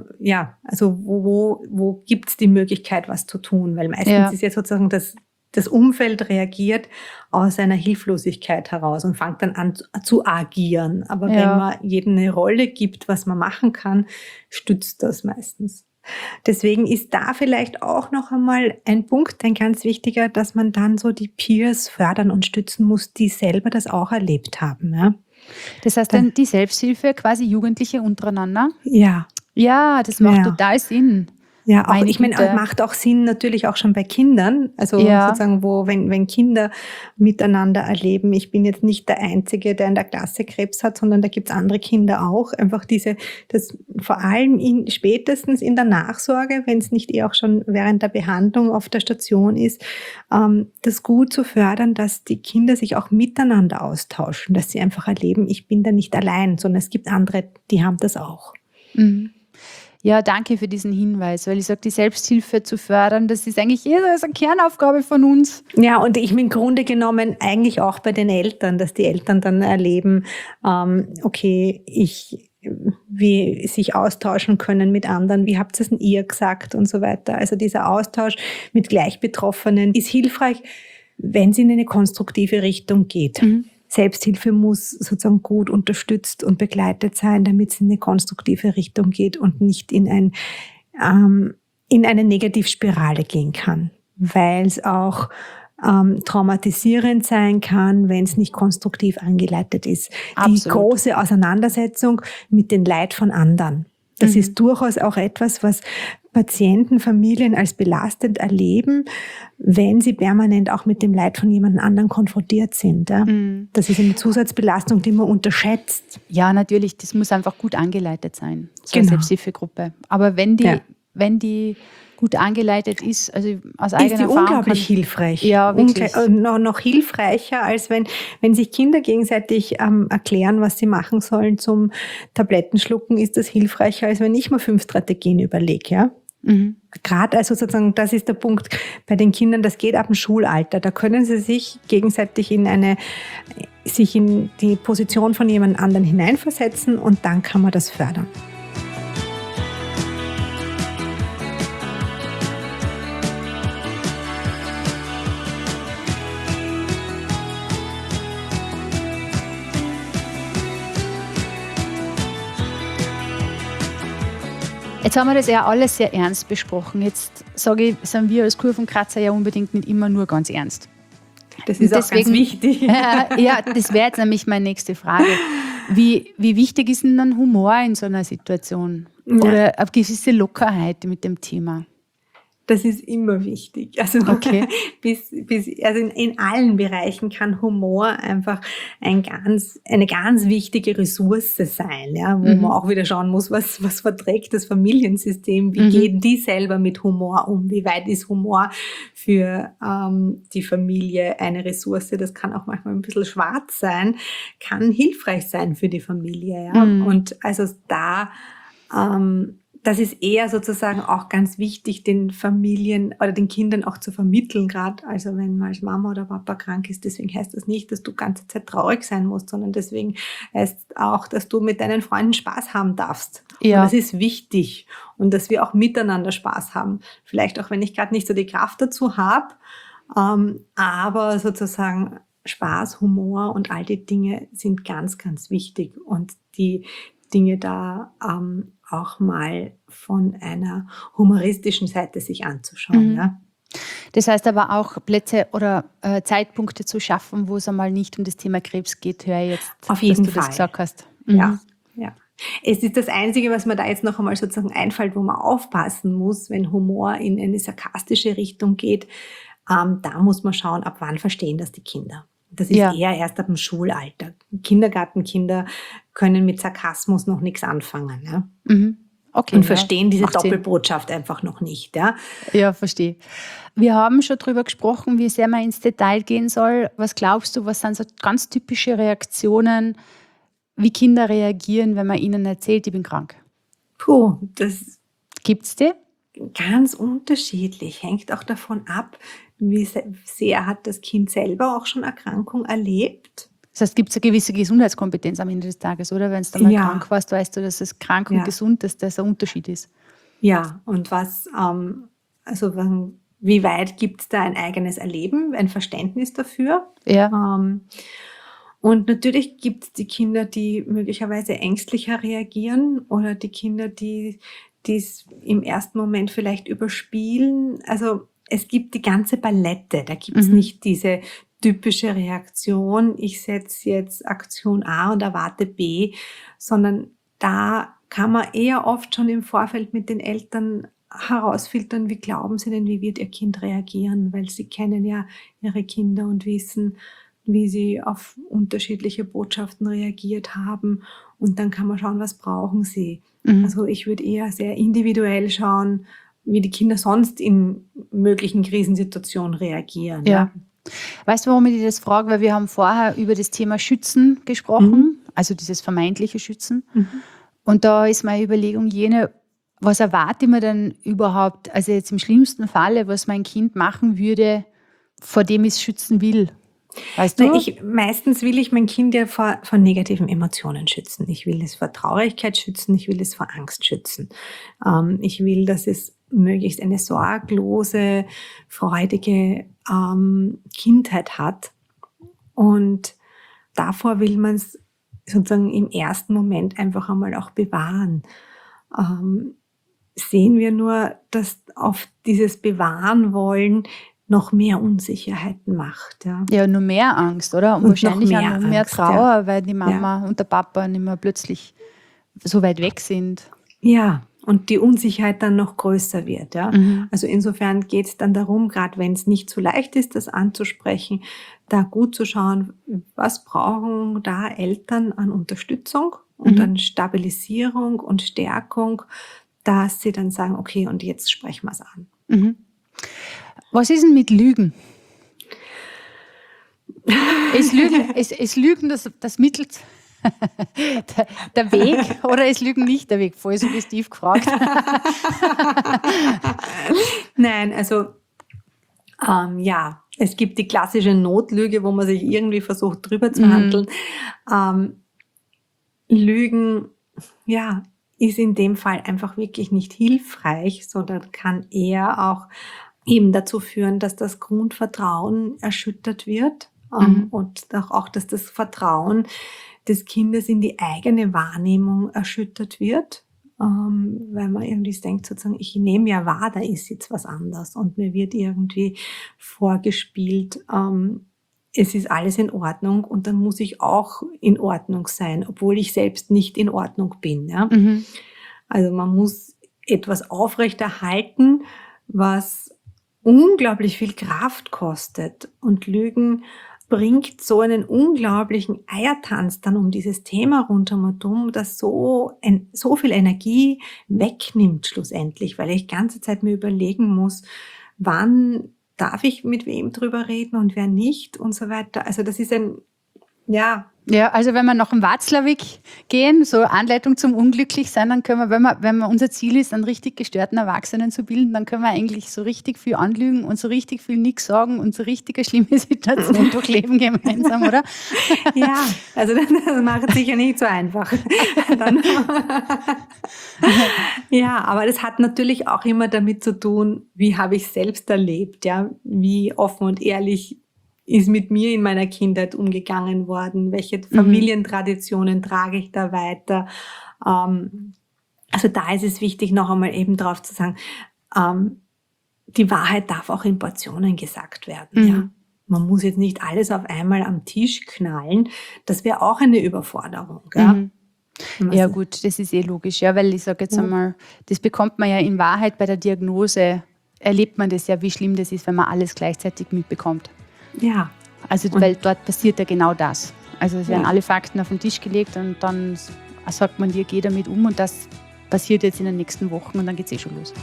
also wo gibt's die Möglichkeit, was zu tun? Weil meistens ist ja sozusagen das Umfeld reagiert aus einer Hilflosigkeit heraus und fängt dann an zu agieren. Aber wenn man jedem eine Rolle gibt, was man machen kann, stützt das meistens. Deswegen ist da vielleicht auch noch einmal ein Punkt, ein ganz wichtiger, dass man dann so die Peers fördern und stützen muss, die selber das auch erlebt haben. Ja? Das heißt dann die Selbsthilfe, quasi Jugendliche untereinander? Ja. Ja, das macht total Sinn. Ja, auch, ich meine, macht auch Sinn natürlich auch schon bei Kindern, also sozusagen, wenn Kinder miteinander erleben, ich bin jetzt nicht der Einzige, der in der Klasse Krebs hat, sondern da gibt's andere Kinder auch, einfach das vor allem spätestens in der Nachsorge, wenn es nicht auch schon während der Behandlung auf der Station ist, das gut zu fördern, dass die Kinder sich auch miteinander austauschen, dass sie einfach erleben, ich bin da nicht allein, sondern es gibt andere, die haben das auch. Mhm. Ja, danke für diesen Hinweis, weil ich sage, die Selbsthilfe zu fördern, das ist eigentlich eine Kernaufgabe von uns. Ja, und ich im Grunde genommen eigentlich auch bei den Eltern, dass die Eltern dann erleben, okay, wie sich austauschen können mit anderen, wie habt ihr es denn ihr gesagt und so weiter. Also dieser Austausch mit Gleichbetroffenen ist hilfreich, wenn es in eine konstruktive Richtung geht. Mhm. Selbsthilfe muss sozusagen gut unterstützt und begleitet sein, damit es in eine konstruktive Richtung geht und nicht in eine Negativspirale gehen kann, weil es auch traumatisierend sein kann, wenn es nicht konstruktiv angeleitet ist. Absolut. Die große Auseinandersetzung mit den Leid von anderen. Das ist durchaus auch etwas, was Patienten, Familien als belastend erleben, wenn sie permanent auch mit dem Leid von jemand anderem konfrontiert sind. Ja? Das ist eine Zusatzbelastung, die man unterschätzt. Ja, natürlich, das muss einfach gut angeleitet sein, so eine Selbsthilfegruppe. Aber wenn die gut angeleitet ist, also aus eigener Erfahrung. Ist die unglaublich hilfreich. Ja, wirklich. Noch hilfreicher, als wenn sich Kinder gegenseitig erklären, was sie machen sollen zum Tablettenschlucken, ist das hilfreicher, als wenn ich mir 5 Strategien überlege, ja. Gerade, also sozusagen, das ist der Punkt bei den Kindern, das geht ab dem Schulalter. Da können sie sich gegenseitig in sich in die Position von jemand anderen hineinversetzen und dann kann man das fördern. Jetzt haben wir das ja alles sehr ernst besprochen. Jetzt sage ich, sind wir als Kurvenkratzer ja unbedingt nicht immer nur ganz ernst. Das ist deswegen, auch ganz wichtig. Ja, das wäre jetzt nämlich meine nächste Frage. Wie wichtig ist denn dann Humor in so einer Situation? Oder eine gewisse Lockerheit mit dem Thema? Das ist immer wichtig. Also, okay. Also in allen Bereichen kann Humor einfach eine ganz wichtige Ressource sein, ja, wo man auch wieder schauen muss, was verträgt das Familiensystem, wie gehen die selber mit Humor um, wie weit ist Humor für die Familie eine Ressource, das kann auch manchmal ein bisschen schwarz sein, kann hilfreich sein für die Familie. Ja. Und also das ist eher sozusagen auch ganz wichtig, den Familien oder den Kindern auch zu vermitteln, gerade also wenn man als Mama oder Papa krank ist. Deswegen heißt das nicht, dass du ganze Zeit traurig sein musst, sondern deswegen heißt auch, dass du mit deinen Freunden Spaß haben darfst. Ja. Und das ist wichtig und dass wir auch miteinander Spaß haben. Vielleicht auch, wenn ich gerade nicht so die Kraft dazu habe, aber sozusagen Spaß, Humor und all die Dinge sind ganz, ganz wichtig und die Dinge da auch mal von einer humoristischen Seite sich anzuschauen. Ja. Das heißt aber auch Plätze oder Zeitpunkte zu schaffen, wo es einmal nicht um das Thema Krebs geht, höre ich jetzt, auf jeden dass du Fall. Das gesagt hast. Ja. Es ist das Einzige, was mir da jetzt noch einmal sozusagen einfällt, wo man aufpassen muss, wenn Humor in eine sarkastische Richtung geht. Da muss man schauen, ab wann verstehen das die Kinder. Das ist eher erst ab dem Schulalter. Kindergartenkinder können mit Sarkasmus noch nichts anfangen. Ja? Okay, und verstehen diese Doppelbotschaft einfach noch nicht. Ja, verstehe. Wir haben schon darüber gesprochen, wie sehr man ins Detail gehen soll. Was glaubst du, was sind so ganz typische Reaktionen, wie Kinder reagieren, wenn man ihnen erzählt, ich bin krank? Das gibt's die? Ganz unterschiedlich. Hängt auch davon ab, wie sehr hat das Kind selber auch schon Erkrankung erlebt. Das heißt, gibt es eine gewisse Gesundheitskompetenz am Ende des Tages, oder? Wenn du mal krank warst, weißt du, dass es krank und gesund ist, dass das ein Unterschied ist. Ja, und wie weit gibt es da ein eigenes Erleben, ein Verständnis dafür? Ja. Und natürlich gibt es die Kinder, die möglicherweise ängstlicher reagieren oder die Kinder, die es im ersten Moment vielleicht überspielen. Also es gibt die ganze Palette, da gibt es nicht diese typische Reaktion, ich setze jetzt Aktion A und erwarte B, sondern da kann man eher oft schon im Vorfeld mit den Eltern herausfiltern, wie glauben sie denn, wie wird ihr Kind reagieren, weil sie kennen ja ihre Kinder und wissen, wie sie auf unterschiedliche Botschaften reagiert haben und dann kann man schauen, was brauchen sie. Also ich würde eher sehr individuell schauen, wie die Kinder sonst in möglichen Krisensituationen reagieren. Ja. Weißt du, warum ich dir das frage? Weil wir haben vorher über das Thema Schützen gesprochen, also dieses vermeintliche Schützen. Und da ist meine Überlegung was erwarte ich mir denn überhaupt, also jetzt im schlimmsten Falle, was mein Kind machen würde, vor dem ich es schützen will? Weißt du? Meistens will ich mein Kind ja vor negativen Emotionen schützen. Ich will es vor Traurigkeit schützen, ich will es vor Angst schützen. Ich will, dass es möglichst eine sorglose, freudige Kindheit hat. Und davor will man es sozusagen im ersten Moment einfach einmal auch bewahren. Sehen wir nur, dass auf dieses Bewahren wollen noch mehr Unsicherheiten macht. Ja, nur mehr Angst, oder? Und wahrscheinlich auch noch mehr Trauer, weil die Mama und der Papa nicht mehr plötzlich so weit weg sind. Ja, und die Unsicherheit dann noch größer wird. Ja? Also insofern geht es dann darum, gerade wenn es nicht so leicht ist, das anzusprechen, da gut zu schauen, was brauchen da Eltern an Unterstützung und an Stabilisierung und Stärkung, dass sie dann sagen, okay, und jetzt sprechen wir es an. Was ist denn mit Lügen? Ist Lügen das Mittel, der Weg, oder ist Lügen nicht der Weg? Voll so wie Steve gefragt. Nein, also Ja, es gibt die klassische Notlüge, wo man sich irgendwie versucht, drüber zu handeln. Lügen, ja, ist in dem Fall einfach wirklich nicht hilfreich, sondern kann eher auch eben dazu führen, dass das Grundvertrauen erschüttert wird und auch, dass das Vertrauen des Kindes in die eigene Wahrnehmung erschüttert wird. Weil man irgendwie denkt sozusagen, ich nehme ja wahr, da ist jetzt was anderes und mir wird irgendwie vorgespielt, es ist alles in Ordnung und dann muss ich auch in Ordnung sein, obwohl ich selbst nicht in Ordnung bin. Ja? Also man muss etwas aufrechterhalten, was unglaublich viel Kraft kostet, und Lügen bringt so einen unglaublichen Eiertanz dann um dieses Thema rundherum und um, das so viel Energie wegnimmt schlussendlich, weil ich die ganze Zeit mir überlegen muss, wann darf ich mit wem drüber reden und wer nicht und so weiter. Also das ist ja, also wenn wir nach dem Watzlawick gehen, so Anleitung zum Unglücklichsein, dann können wir, wenn wir unser Ziel ist, einen richtig gestörten Erwachsenen zu bilden, dann können wir eigentlich so richtig viel anlügen und so richtig viel nichts sagen und so richtig eine schlimme Situation durchleben gemeinsam, oder? Ja, also das macht es sicher nicht so einfach. Ja, aber das hat natürlich auch immer damit zu tun, wie habe ich selbst erlebt, ja, wie offen und ehrlich ist mit mir in meiner Kindheit umgegangen worden, welche Familientraditionen trage ich da weiter. Also da ist es wichtig, noch einmal eben drauf zu sagen, die Wahrheit darf auch in Portionen gesagt werden. Ja? Man muss jetzt nicht alles auf einmal am Tisch knallen, das wäre auch eine Überforderung. Ja? Ja gut, das ist logisch, ja, weil ich sage jetzt einmal, das bekommt man ja in Wahrheit bei der Diagnose, erlebt man das ja, wie schlimm das ist, wenn man alles gleichzeitig mitbekommt. Ja. Also weil dort passiert ja genau das. Also es werden alle Fakten auf den Tisch gelegt und dann sagt man dir, geh damit um, und das passiert jetzt in den nächsten Wochen und dann geht es schon los.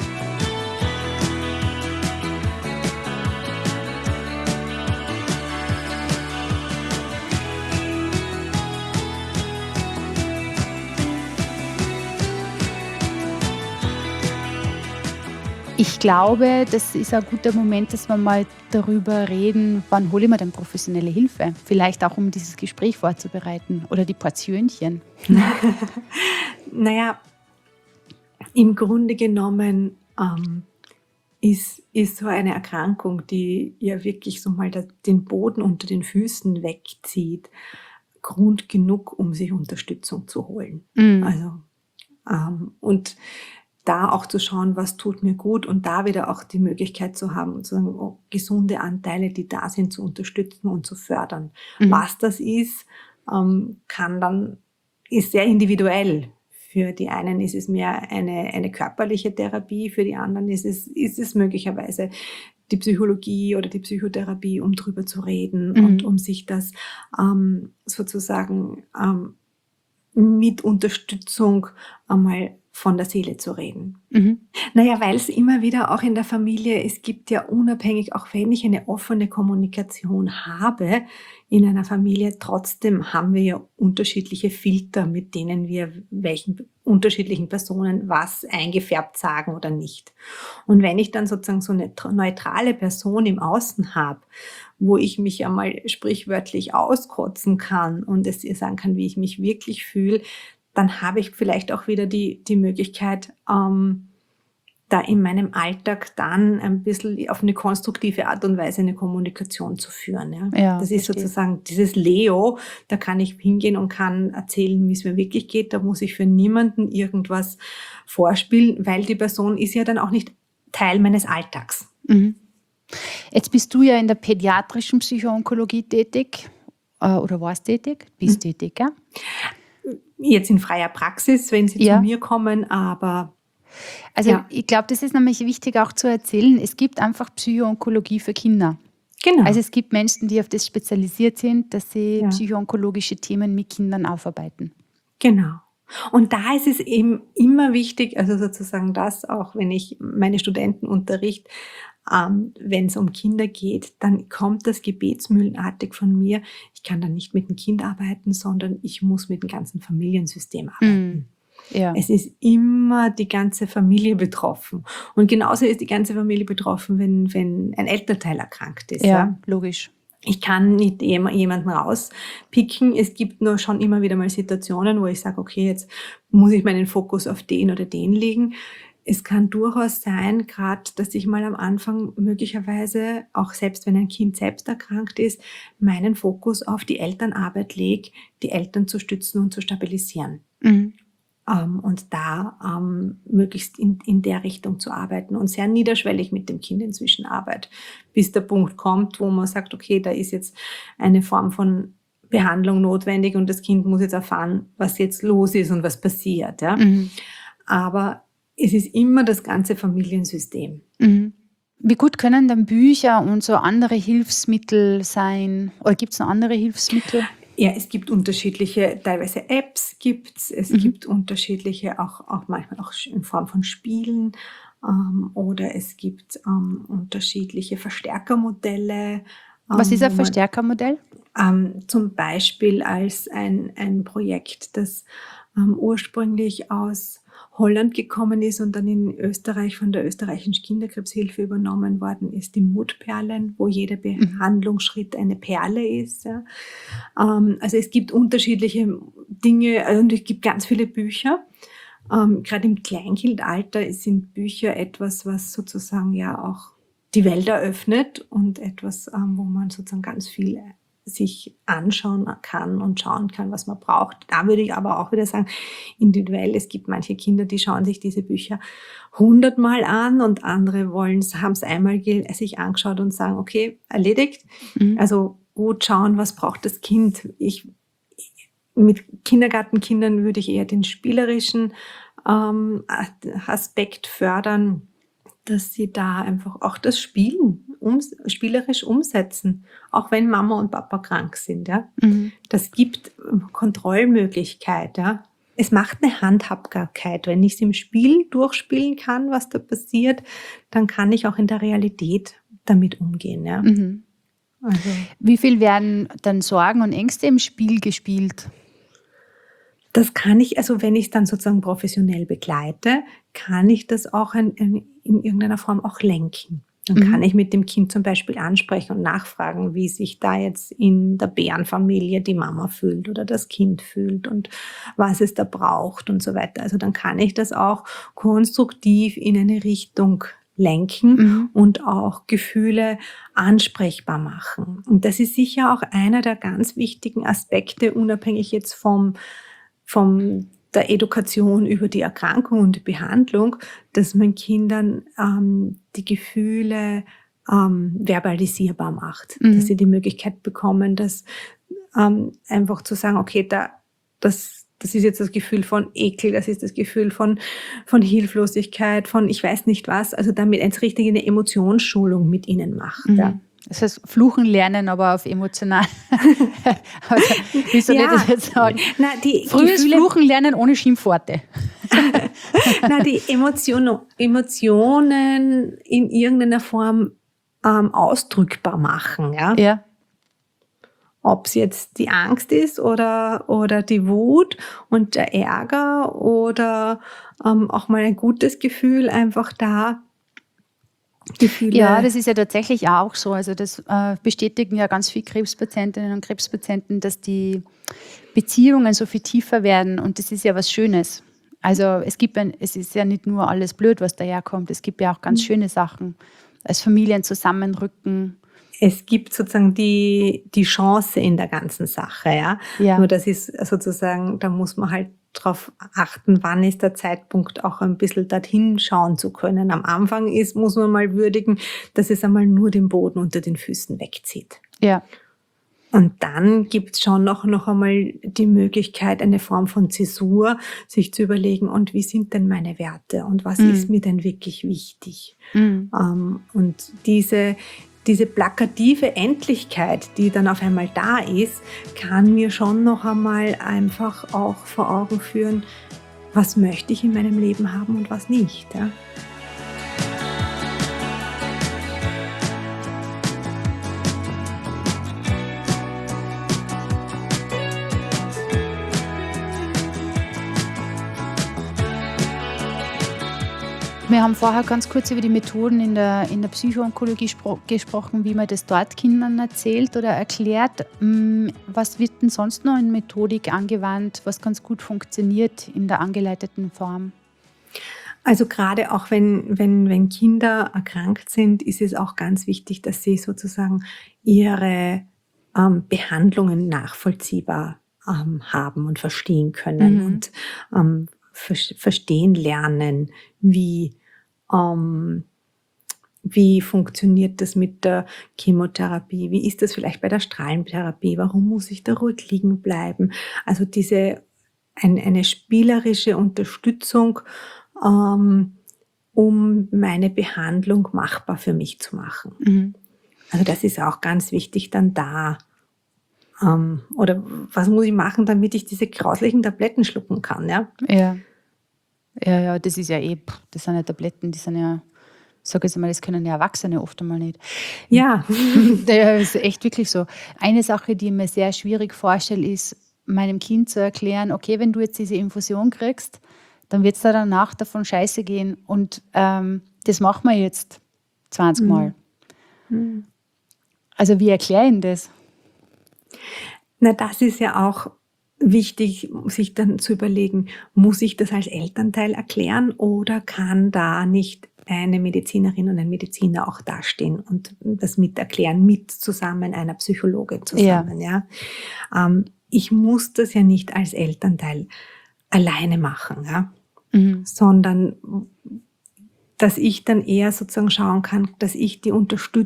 Ich glaube, das ist ein guter Moment, dass wir mal darüber reden, wann hole ich mir denn professionelle Hilfe? Vielleicht auch, um dieses Gespräch vorzubereiten oder die Portionchen. Naja, im Grunde genommen ist so eine Erkrankung, die ja wirklich so mal den Boden unter den Füßen wegzieht, Grund genug, um sich Unterstützung zu holen. Also, und da auch zu schauen, was tut mir gut, und da wieder auch die Möglichkeit zu haben, sozusagen gesunde Anteile, die da sind, zu unterstützen und zu fördern. Was das ist, ist sehr individuell. Für die einen ist es mehr eine körperliche Therapie, für die anderen ist es möglicherweise die Psychologie oder die Psychotherapie, um drüber zu reden und um sich das sozusagen mit Unterstützung einmal von der Seele zu reden. Naja, weil es immer wieder auch in der Familie, es gibt ja unabhängig, auch wenn ich eine offene Kommunikation habe in einer Familie, trotzdem haben wir ja unterschiedliche Filter, mit denen wir welchen unterschiedlichen Personen was eingefärbt sagen oder nicht. Und wenn ich dann sozusagen so eine neutrale Person im Außen habe, wo ich mich einmal sprichwörtlich auskotzen kann und es ihr sagen kann, wie ich mich wirklich fühle, dann habe ich vielleicht auch wieder die Möglichkeit, da in meinem Alltag dann ein bisschen auf eine konstruktive Art und Weise eine Kommunikation zu führen. Ja, das ist sozusagen dieses Leo, da kann ich hingehen und kann erzählen, wie es mir wirklich geht. Da muss ich für niemanden irgendwas vorspielen, weil die Person ist ja dann auch nicht Teil meines Alltags. Jetzt bist du ja in der pädiatrischen Psychoonkologie tätig oder warst tätig? Bist tätig, ja? Jetzt in freier Praxis, wenn Sie zu mir kommen, aber also ich glaube, das ist nämlich wichtig auch zu erzählen, es gibt einfach Psychoonkologie für Kinder. Genau. Also es gibt Menschen, die auf das spezialisiert sind, dass sie psychoonkologische Themen mit Kindern aufarbeiten. Genau. Und da ist es eben immer wichtig, also sozusagen das auch, wenn ich meine Studenten unterrichte, wenn es um Kinder geht, dann kommt das gebetsmühlenartig von mir. Ich kann dann nicht mit dem Kind arbeiten, sondern ich muss mit dem ganzen Familiensystem arbeiten. Ja. Es ist immer die ganze Familie betroffen. Und genauso ist die ganze Familie betroffen, wenn ein Elternteil erkrankt ist. Ja, logisch. Ich kann nicht jemanden rauspicken. Es gibt nur schon immer wieder mal Situationen, wo ich sage, okay, jetzt muss ich meinen Fokus auf den oder den legen. Es kann durchaus sein, gerade, dass ich mal am Anfang möglicherweise, auch selbst wenn ein Kind selbst erkrankt ist, meinen Fokus auf die Elternarbeit lege, die Eltern zu stützen und zu stabilisieren. Mhm. Und da möglichst in der Richtung zu arbeiten und sehr niederschwellig mit dem Kind inzwischen arbeite, bis der Punkt kommt, wo man sagt, okay, da ist jetzt eine Form von Behandlung notwendig und das Kind muss jetzt erfahren, was jetzt los ist und was passiert. Ja? Mhm. Aber es ist immer das ganze Familiensystem. Mhm. Wie gut können dann Bücher und so andere Hilfsmittel sein? Oder gibt es noch andere Hilfsmittel? Ja, es gibt unterschiedliche, teilweise Apps gibt's, es gibt unterschiedliche, auch manchmal auch in Form von Spielen, oder es gibt unterschiedliche Verstärkermodelle. Was ist ein wo man, Verstärkermodell? zum Beispiel als ein Projekt, das ursprünglich aus Holland gekommen ist und dann in Österreich von der österreichischen Kinderkrebshilfe übernommen worden ist, die Mutperlen, wo jeder Behandlungsschritt eine Perle ist. Ja. Also es gibt unterschiedliche Dinge, und es gibt ganz viele Bücher. Gerade im Kleinkindalter sind Bücher etwas, was sozusagen ja auch die Welt eröffnet und etwas, wo man sozusagen ganz viel sich anschauen kann und schauen kann, was man braucht. Da würde ich aber auch wieder sagen, individuell, es gibt manche Kinder, die schauen sich diese Bücher 100-mal an und andere haben es einmal sich angeschaut und sagen, okay, erledigt. Also gut schauen, was braucht das Kind. Mit Kindergartenkindern würde ich eher den spielerischen Aspekt fördern, dass sie da einfach auch das Spielen spielerisch umsetzen, auch wenn Mama und Papa krank sind. Ja? Das gibt Kontrollmöglichkeit. Ja? Es macht eine Handhabbarkeit. Wenn ich es im Spiel durchspielen kann, was da passiert, dann kann ich auch in der Realität damit umgehen. Ja? Also. Wie viel werden dann Sorgen und Ängste im Spiel gespielt? Das kann ich, also wenn ich es dann sozusagen professionell begleite, kann ich das auch in irgendeiner Form auch lenken. Dann kann ich mit dem Kind zum Beispiel ansprechen und nachfragen, wie sich da jetzt in der Bärenfamilie die Mama fühlt oder das Kind fühlt und was es da braucht und so weiter. Also dann kann ich das auch konstruktiv in eine Richtung lenken und auch Gefühle ansprechbar machen. Und das ist sicher auch einer der ganz wichtigen Aspekte, unabhängig jetzt von der Education über die Erkrankung und die Behandlung, dass man Kindern die Gefühle verbalisierbar macht. Dass sie die Möglichkeit bekommen, dass einfach zu sagen, okay, das ist jetzt das Gefühl von Ekel, das ist das Gefühl von Hilflosigkeit, von ich weiß nicht was, also damit eine richtige Emotionsschulung mit ihnen macht. Ja. Das heißt, Fluchen lernen, aber auf emotional. Also, wie soll ich das jetzt sagen? Na, frühes Fluchen lernen ohne Schimpfworte. Na, die Emotionen in irgendeiner Form ausdrückbar machen. Ja? Ob es jetzt die Angst ist oder die Wut und der Ärger oder auch mal ein gutes Gefühl einfach da. Gefühle. Ja, das ist ja tatsächlich auch so. Also das bestätigen ja ganz viele Krebspatientinnen und Krebspatienten, dass die Beziehungen so viel tiefer werden und das ist ja was Schönes. Also es ist ja nicht nur alles blöd, was daherkommt. Es gibt ja auch ganz schöne Sachen. Als Familien zusammenrücken. Es gibt sozusagen die Chance in der ganzen Sache. Ja? Nur das ist sozusagen, da muss man halt darauf achten, wann ist der Zeitpunkt, auch ein bisschen dorthin schauen zu können. Am Anfang muss man mal würdigen, dass es einmal nur den Boden unter den Füßen wegzieht. Ja. Und dann gibt es schon noch einmal die Möglichkeit, eine Form von Zäsur, sich zu überlegen, und wie sind denn meine Werte und was ist mir denn wirklich wichtig? Und diese plakative Endlichkeit, die dann auf einmal da ist, kann mir schon noch einmal einfach auch vor Augen führen, was möchte ich in meinem Leben haben und was nicht. Ja? wir haben vorher ganz kurz über die Methoden in der Psychoonkologie gesprochen, wie man das dort Kindern erzählt oder erklärt. Was wird denn sonst noch in Methodik angewandt, was ganz gut funktioniert in der angeleiteten Form? Also gerade auch wenn Kinder erkrankt sind, ist es auch ganz wichtig, dass sie sozusagen ihre Behandlungen nachvollziehbar haben und verstehen können und verstehen lernen, wie funktioniert das mit der Chemotherapie, wie ist das vielleicht bei der Strahlentherapie, warum muss ich da ruhig liegen bleiben? Also eine spielerische Unterstützung, um meine Behandlung machbar für mich zu machen. Also das ist auch ganz wichtig dann da. Oder was muss ich machen, damit ich diese grauslichen Tabletten schlucken kann, ja? Ja, das ist ja das sind ja Tabletten, die sind ja, sag jetzt mal, das können ja Erwachsene oft einmal nicht. Ja. Das ist echt wirklich so. Eine Sache, die ich mir sehr schwierig vorstelle, ist, meinem Kind zu erklären, okay, wenn du jetzt diese Infusion kriegst, dann wird es da danach davon scheiße gehen und das machen wir jetzt 20 Mal. Also wie erkläre ich Ihnen das? Na, das ist ja auch wichtig, sich dann zu überlegen, muss ich das als Elternteil erklären oder kann da nicht eine Medizinerin und ein Mediziner auch dastehen und das miterklären, mit zusammen einer Psychologin zusammen. Ja. Ich muss das ja nicht als Elternteil alleine machen, ja, sondern dass ich dann eher sozusagen schauen kann, dass ich die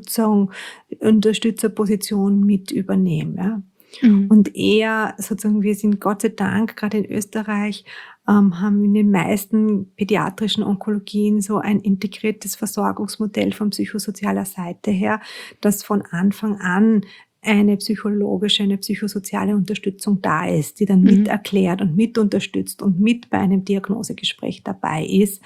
Unterstützerposition mit übernehme. Ja. Und eher sozusagen, wir sind Gott sei Dank, gerade in Österreich, haben in den meisten pädiatrischen Onkologien so ein integriertes Versorgungsmodell von psychosozialer Seite her, dass von Anfang an eine psychologische, eine psychosoziale Unterstützung da ist, die dann mit erklärt und mit unterstützt und mit bei einem Diagnosegespräch dabei ist,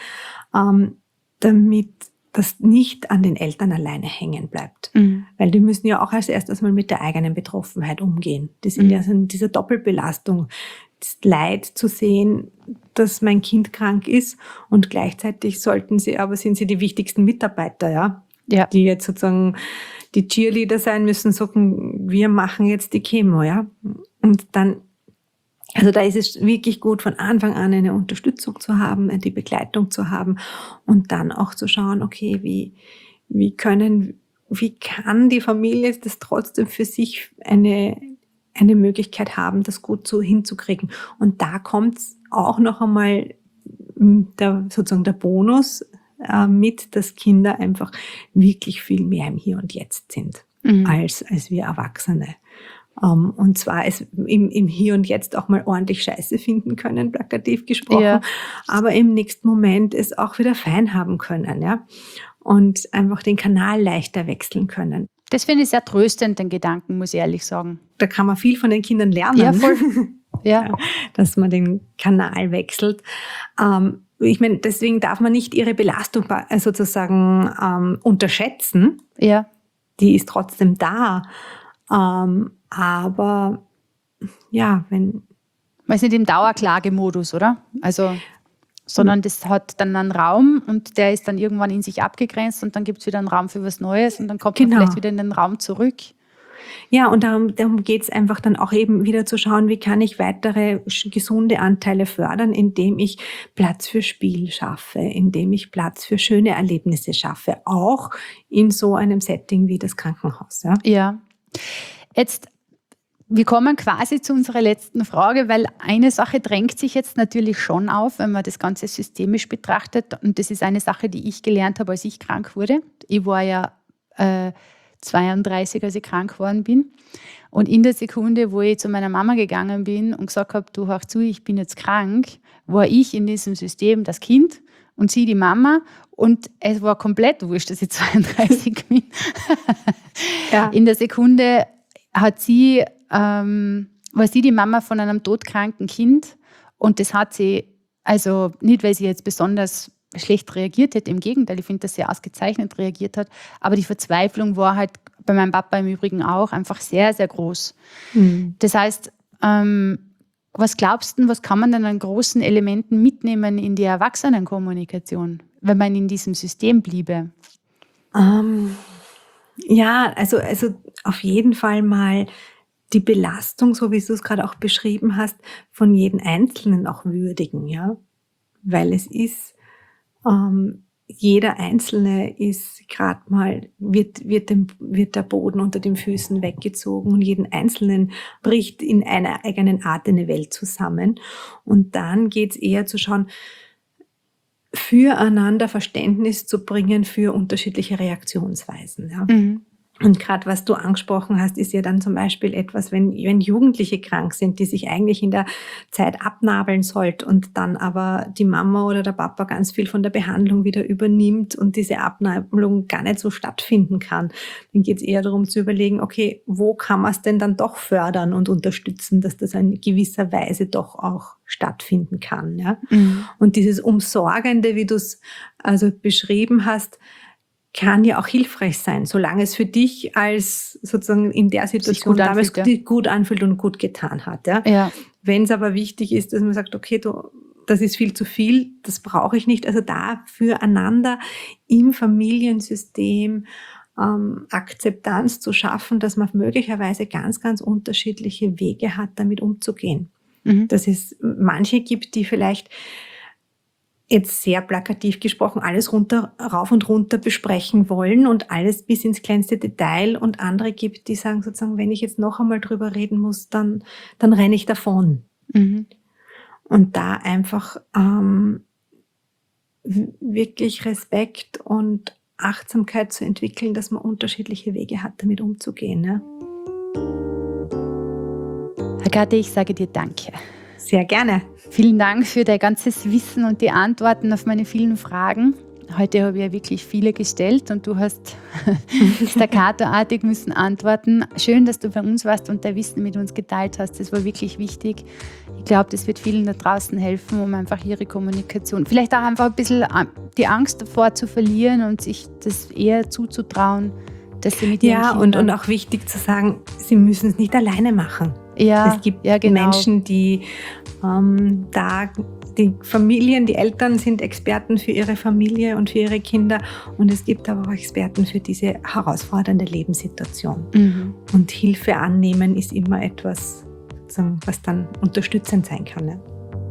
damit das nicht an den Eltern alleine hängen bleibt. Weil die müssen ja auch als erstes mal mit der eigenen Betroffenheit umgehen. Die sind ja in dieser Doppelbelastung, das Leid zu sehen, dass mein Kind krank ist und gleichzeitig sind sie die wichtigsten Mitarbeiter, ja? Die jetzt sozusagen die Cheerleader sein müssen, sagen, wir machen jetzt die Chemo, ja. Und dann, also da ist es wirklich gut, von Anfang an eine Unterstützung zu haben, die Begleitung zu haben und dann auch zu schauen, okay, wie kann die Familie das trotzdem für sich eine Möglichkeit haben, das gut so hinzukriegen. Und da kommt auch noch einmal sozusagen der Bonus mit, dass Kinder einfach wirklich viel mehr im Hier und Jetzt sind als wir Erwachsene. Und zwar im Hier und Jetzt auch mal ordentlich Scheiße finden können, plakativ gesprochen, aber im nächsten Moment es auch wieder fein haben können, ja, und einfach den Kanal leichter wechseln können. Das finde ich sehr tröstend, den Gedanken, muss ich ehrlich sagen. Da kann man viel von den Kindern lernen. Ja, voll. Ja. Dass man den Kanal wechselt. Ich meine, deswegen darf man nicht ihre Belastung sozusagen unterschätzen. Ja. Die ist trotzdem da. Aber ja, man ist nicht im Dauerklagemodus, oder? Also, sondern das hat dann einen Raum und der ist dann irgendwann in sich abgegrenzt und dann gibt es wieder einen Raum für was Neues und dann kommt man vielleicht wieder in den Raum zurück. Ja, und darum geht es einfach dann auch eben wieder zu schauen, wie kann ich weitere gesunde Anteile fördern, indem ich Platz für Spiel schaffe, indem ich Platz für schöne Erlebnisse schaffe, auch in so einem Setting wie das Krankenhaus. Ja. Jetzt, wir kommen quasi zu unserer letzten Frage, weil eine Sache drängt sich jetzt natürlich schon auf, wenn man das Ganze systemisch betrachtet. Und das ist eine Sache, die ich gelernt habe, als ich krank wurde. Ich war ja 32, als ich krank geworden bin. Und in der Sekunde, wo ich zu meiner Mama gegangen bin und gesagt habe, du, hör zu, ich bin jetzt krank, war ich in diesem System das Kind und sie die Mama. Und es war komplett wurscht, dass ich 32 bin. Ja. In der Sekunde war sie die Mama von einem todkranken Kind. Und das hat sie, also nicht, weil sie jetzt besonders schlecht reagiert hat, im Gegenteil, ich finde, dass sie ausgezeichnet reagiert hat, aber die Verzweiflung war halt bei meinem Papa im Übrigen auch einfach sehr, sehr groß. Das heißt, was glaubst du, was kann man denn an großen Elementen mitnehmen in die Erwachsenenkommunikation? wenn man in diesem System bliebe? Ja, also auf jeden Fall mal die Belastung, so wie du es gerade auch beschrieben hast, von jedem Einzelnen auch würdigen, ja. Weil es ist, jeder Einzelne ist gerade mal, wird der Boden unter den Füßen weggezogen und jeden Einzelnen bricht in einer eigenen Art eine Welt zusammen. Und dann geht's eher zu schauen, füreinander Verständnis zu bringen für unterschiedliche Reaktionsweisen. Ja. Und gerade was du angesprochen hast, ist ja dann zum Beispiel etwas, wenn Jugendliche krank sind, die sich eigentlich in der Zeit abnabeln sollten und dann aber die Mama oder der Papa ganz viel von der Behandlung wieder übernimmt und diese Abnabelung gar nicht so stattfinden kann. Dann geht es eher darum zu überlegen, okay, wo kann man es denn dann doch fördern und unterstützen, dass das in gewisser Weise doch auch stattfinden kann. Ja? Und dieses Umsorgende, wie du es also beschrieben hast, kann ja auch hilfreich sein, solange es für dich als sozusagen in der Situation damals gut anfühlt und gut getan hat. Ja? Ja. Wenn es aber wichtig ist, dass man sagt, okay, das ist viel zu viel, das brauche ich nicht. Also da füreinander im Familiensystem Akzeptanz zu schaffen, dass man möglicherweise ganz, ganz unterschiedliche Wege hat, damit umzugehen. Dass es manche gibt, die vielleicht jetzt sehr plakativ gesprochen, alles rauf und runter besprechen wollen und alles bis ins kleinste Detail, und andere gibt, die sagen sozusagen, wenn ich jetzt noch einmal drüber reden muss, dann renne ich davon. Und da einfach wirklich Respekt und Achtsamkeit zu entwickeln, dass man unterschiedliche Wege hat, damit umzugehen. Ne? Agathe, ich sage dir Danke. Sehr gerne. Vielen Dank für dein ganzes Wissen und die Antworten auf meine vielen Fragen. Heute habe ich ja wirklich viele gestellt und du hast staccatoartig müssen antworten. Schön, dass du bei uns warst und dein Wissen mit uns geteilt hast. Das war wirklich wichtig. Ich glaube, das wird vielen da draußen helfen, um einfach ihre Kommunikation, vielleicht auch einfach ein bisschen die Angst davor zu verlieren und sich das eher zuzutrauen, dass sie mit ihren Kindern... und auch wichtig zu sagen, sie müssen es nicht alleine machen. Ja, es gibt Menschen, die die Familien, die Eltern sind Experten für ihre Familie und für ihre Kinder, und es gibt aber auch Experten für diese herausfordernde Lebenssituation. Und Hilfe annehmen ist immer etwas, was dann unterstützend sein kann. Ne?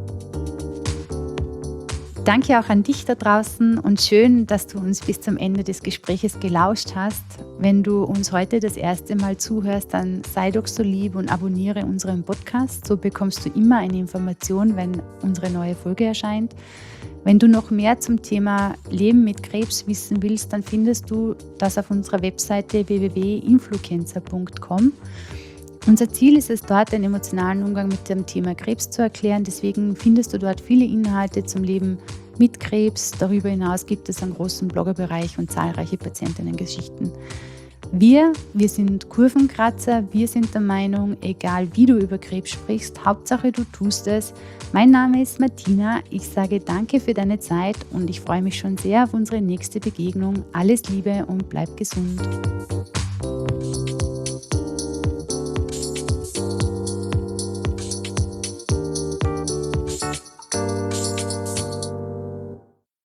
Danke auch an dich da draußen und schön, dass du uns bis zum Ende des Gespräches gelauscht hast. Wenn du uns heute das erste Mal zuhörst, dann sei doch so lieb und abonniere unseren Podcast. So bekommst du immer eine Information, wenn unsere neue Folge erscheint. Wenn du noch mehr zum Thema Leben mit Krebs wissen willst, dann findest du das auf unserer Webseite www.influencer.com. Unser Ziel ist es, dort den emotionalen Umgang mit dem Thema Krebs zu erklären. Deswegen findest du dort viele Inhalte zum Leben mit Krebs. Darüber hinaus gibt es einen großen Bloggerbereich und zahlreiche Patientinnengeschichten. Wir sind Kurvenkratzer. Wir sind der Meinung, egal wie du über Krebs sprichst, Hauptsache du tust es. Mein Name ist Martina. Ich sage danke für deine Zeit und ich freue mich schon sehr auf unsere nächste Begegnung. Alles Liebe und bleib gesund.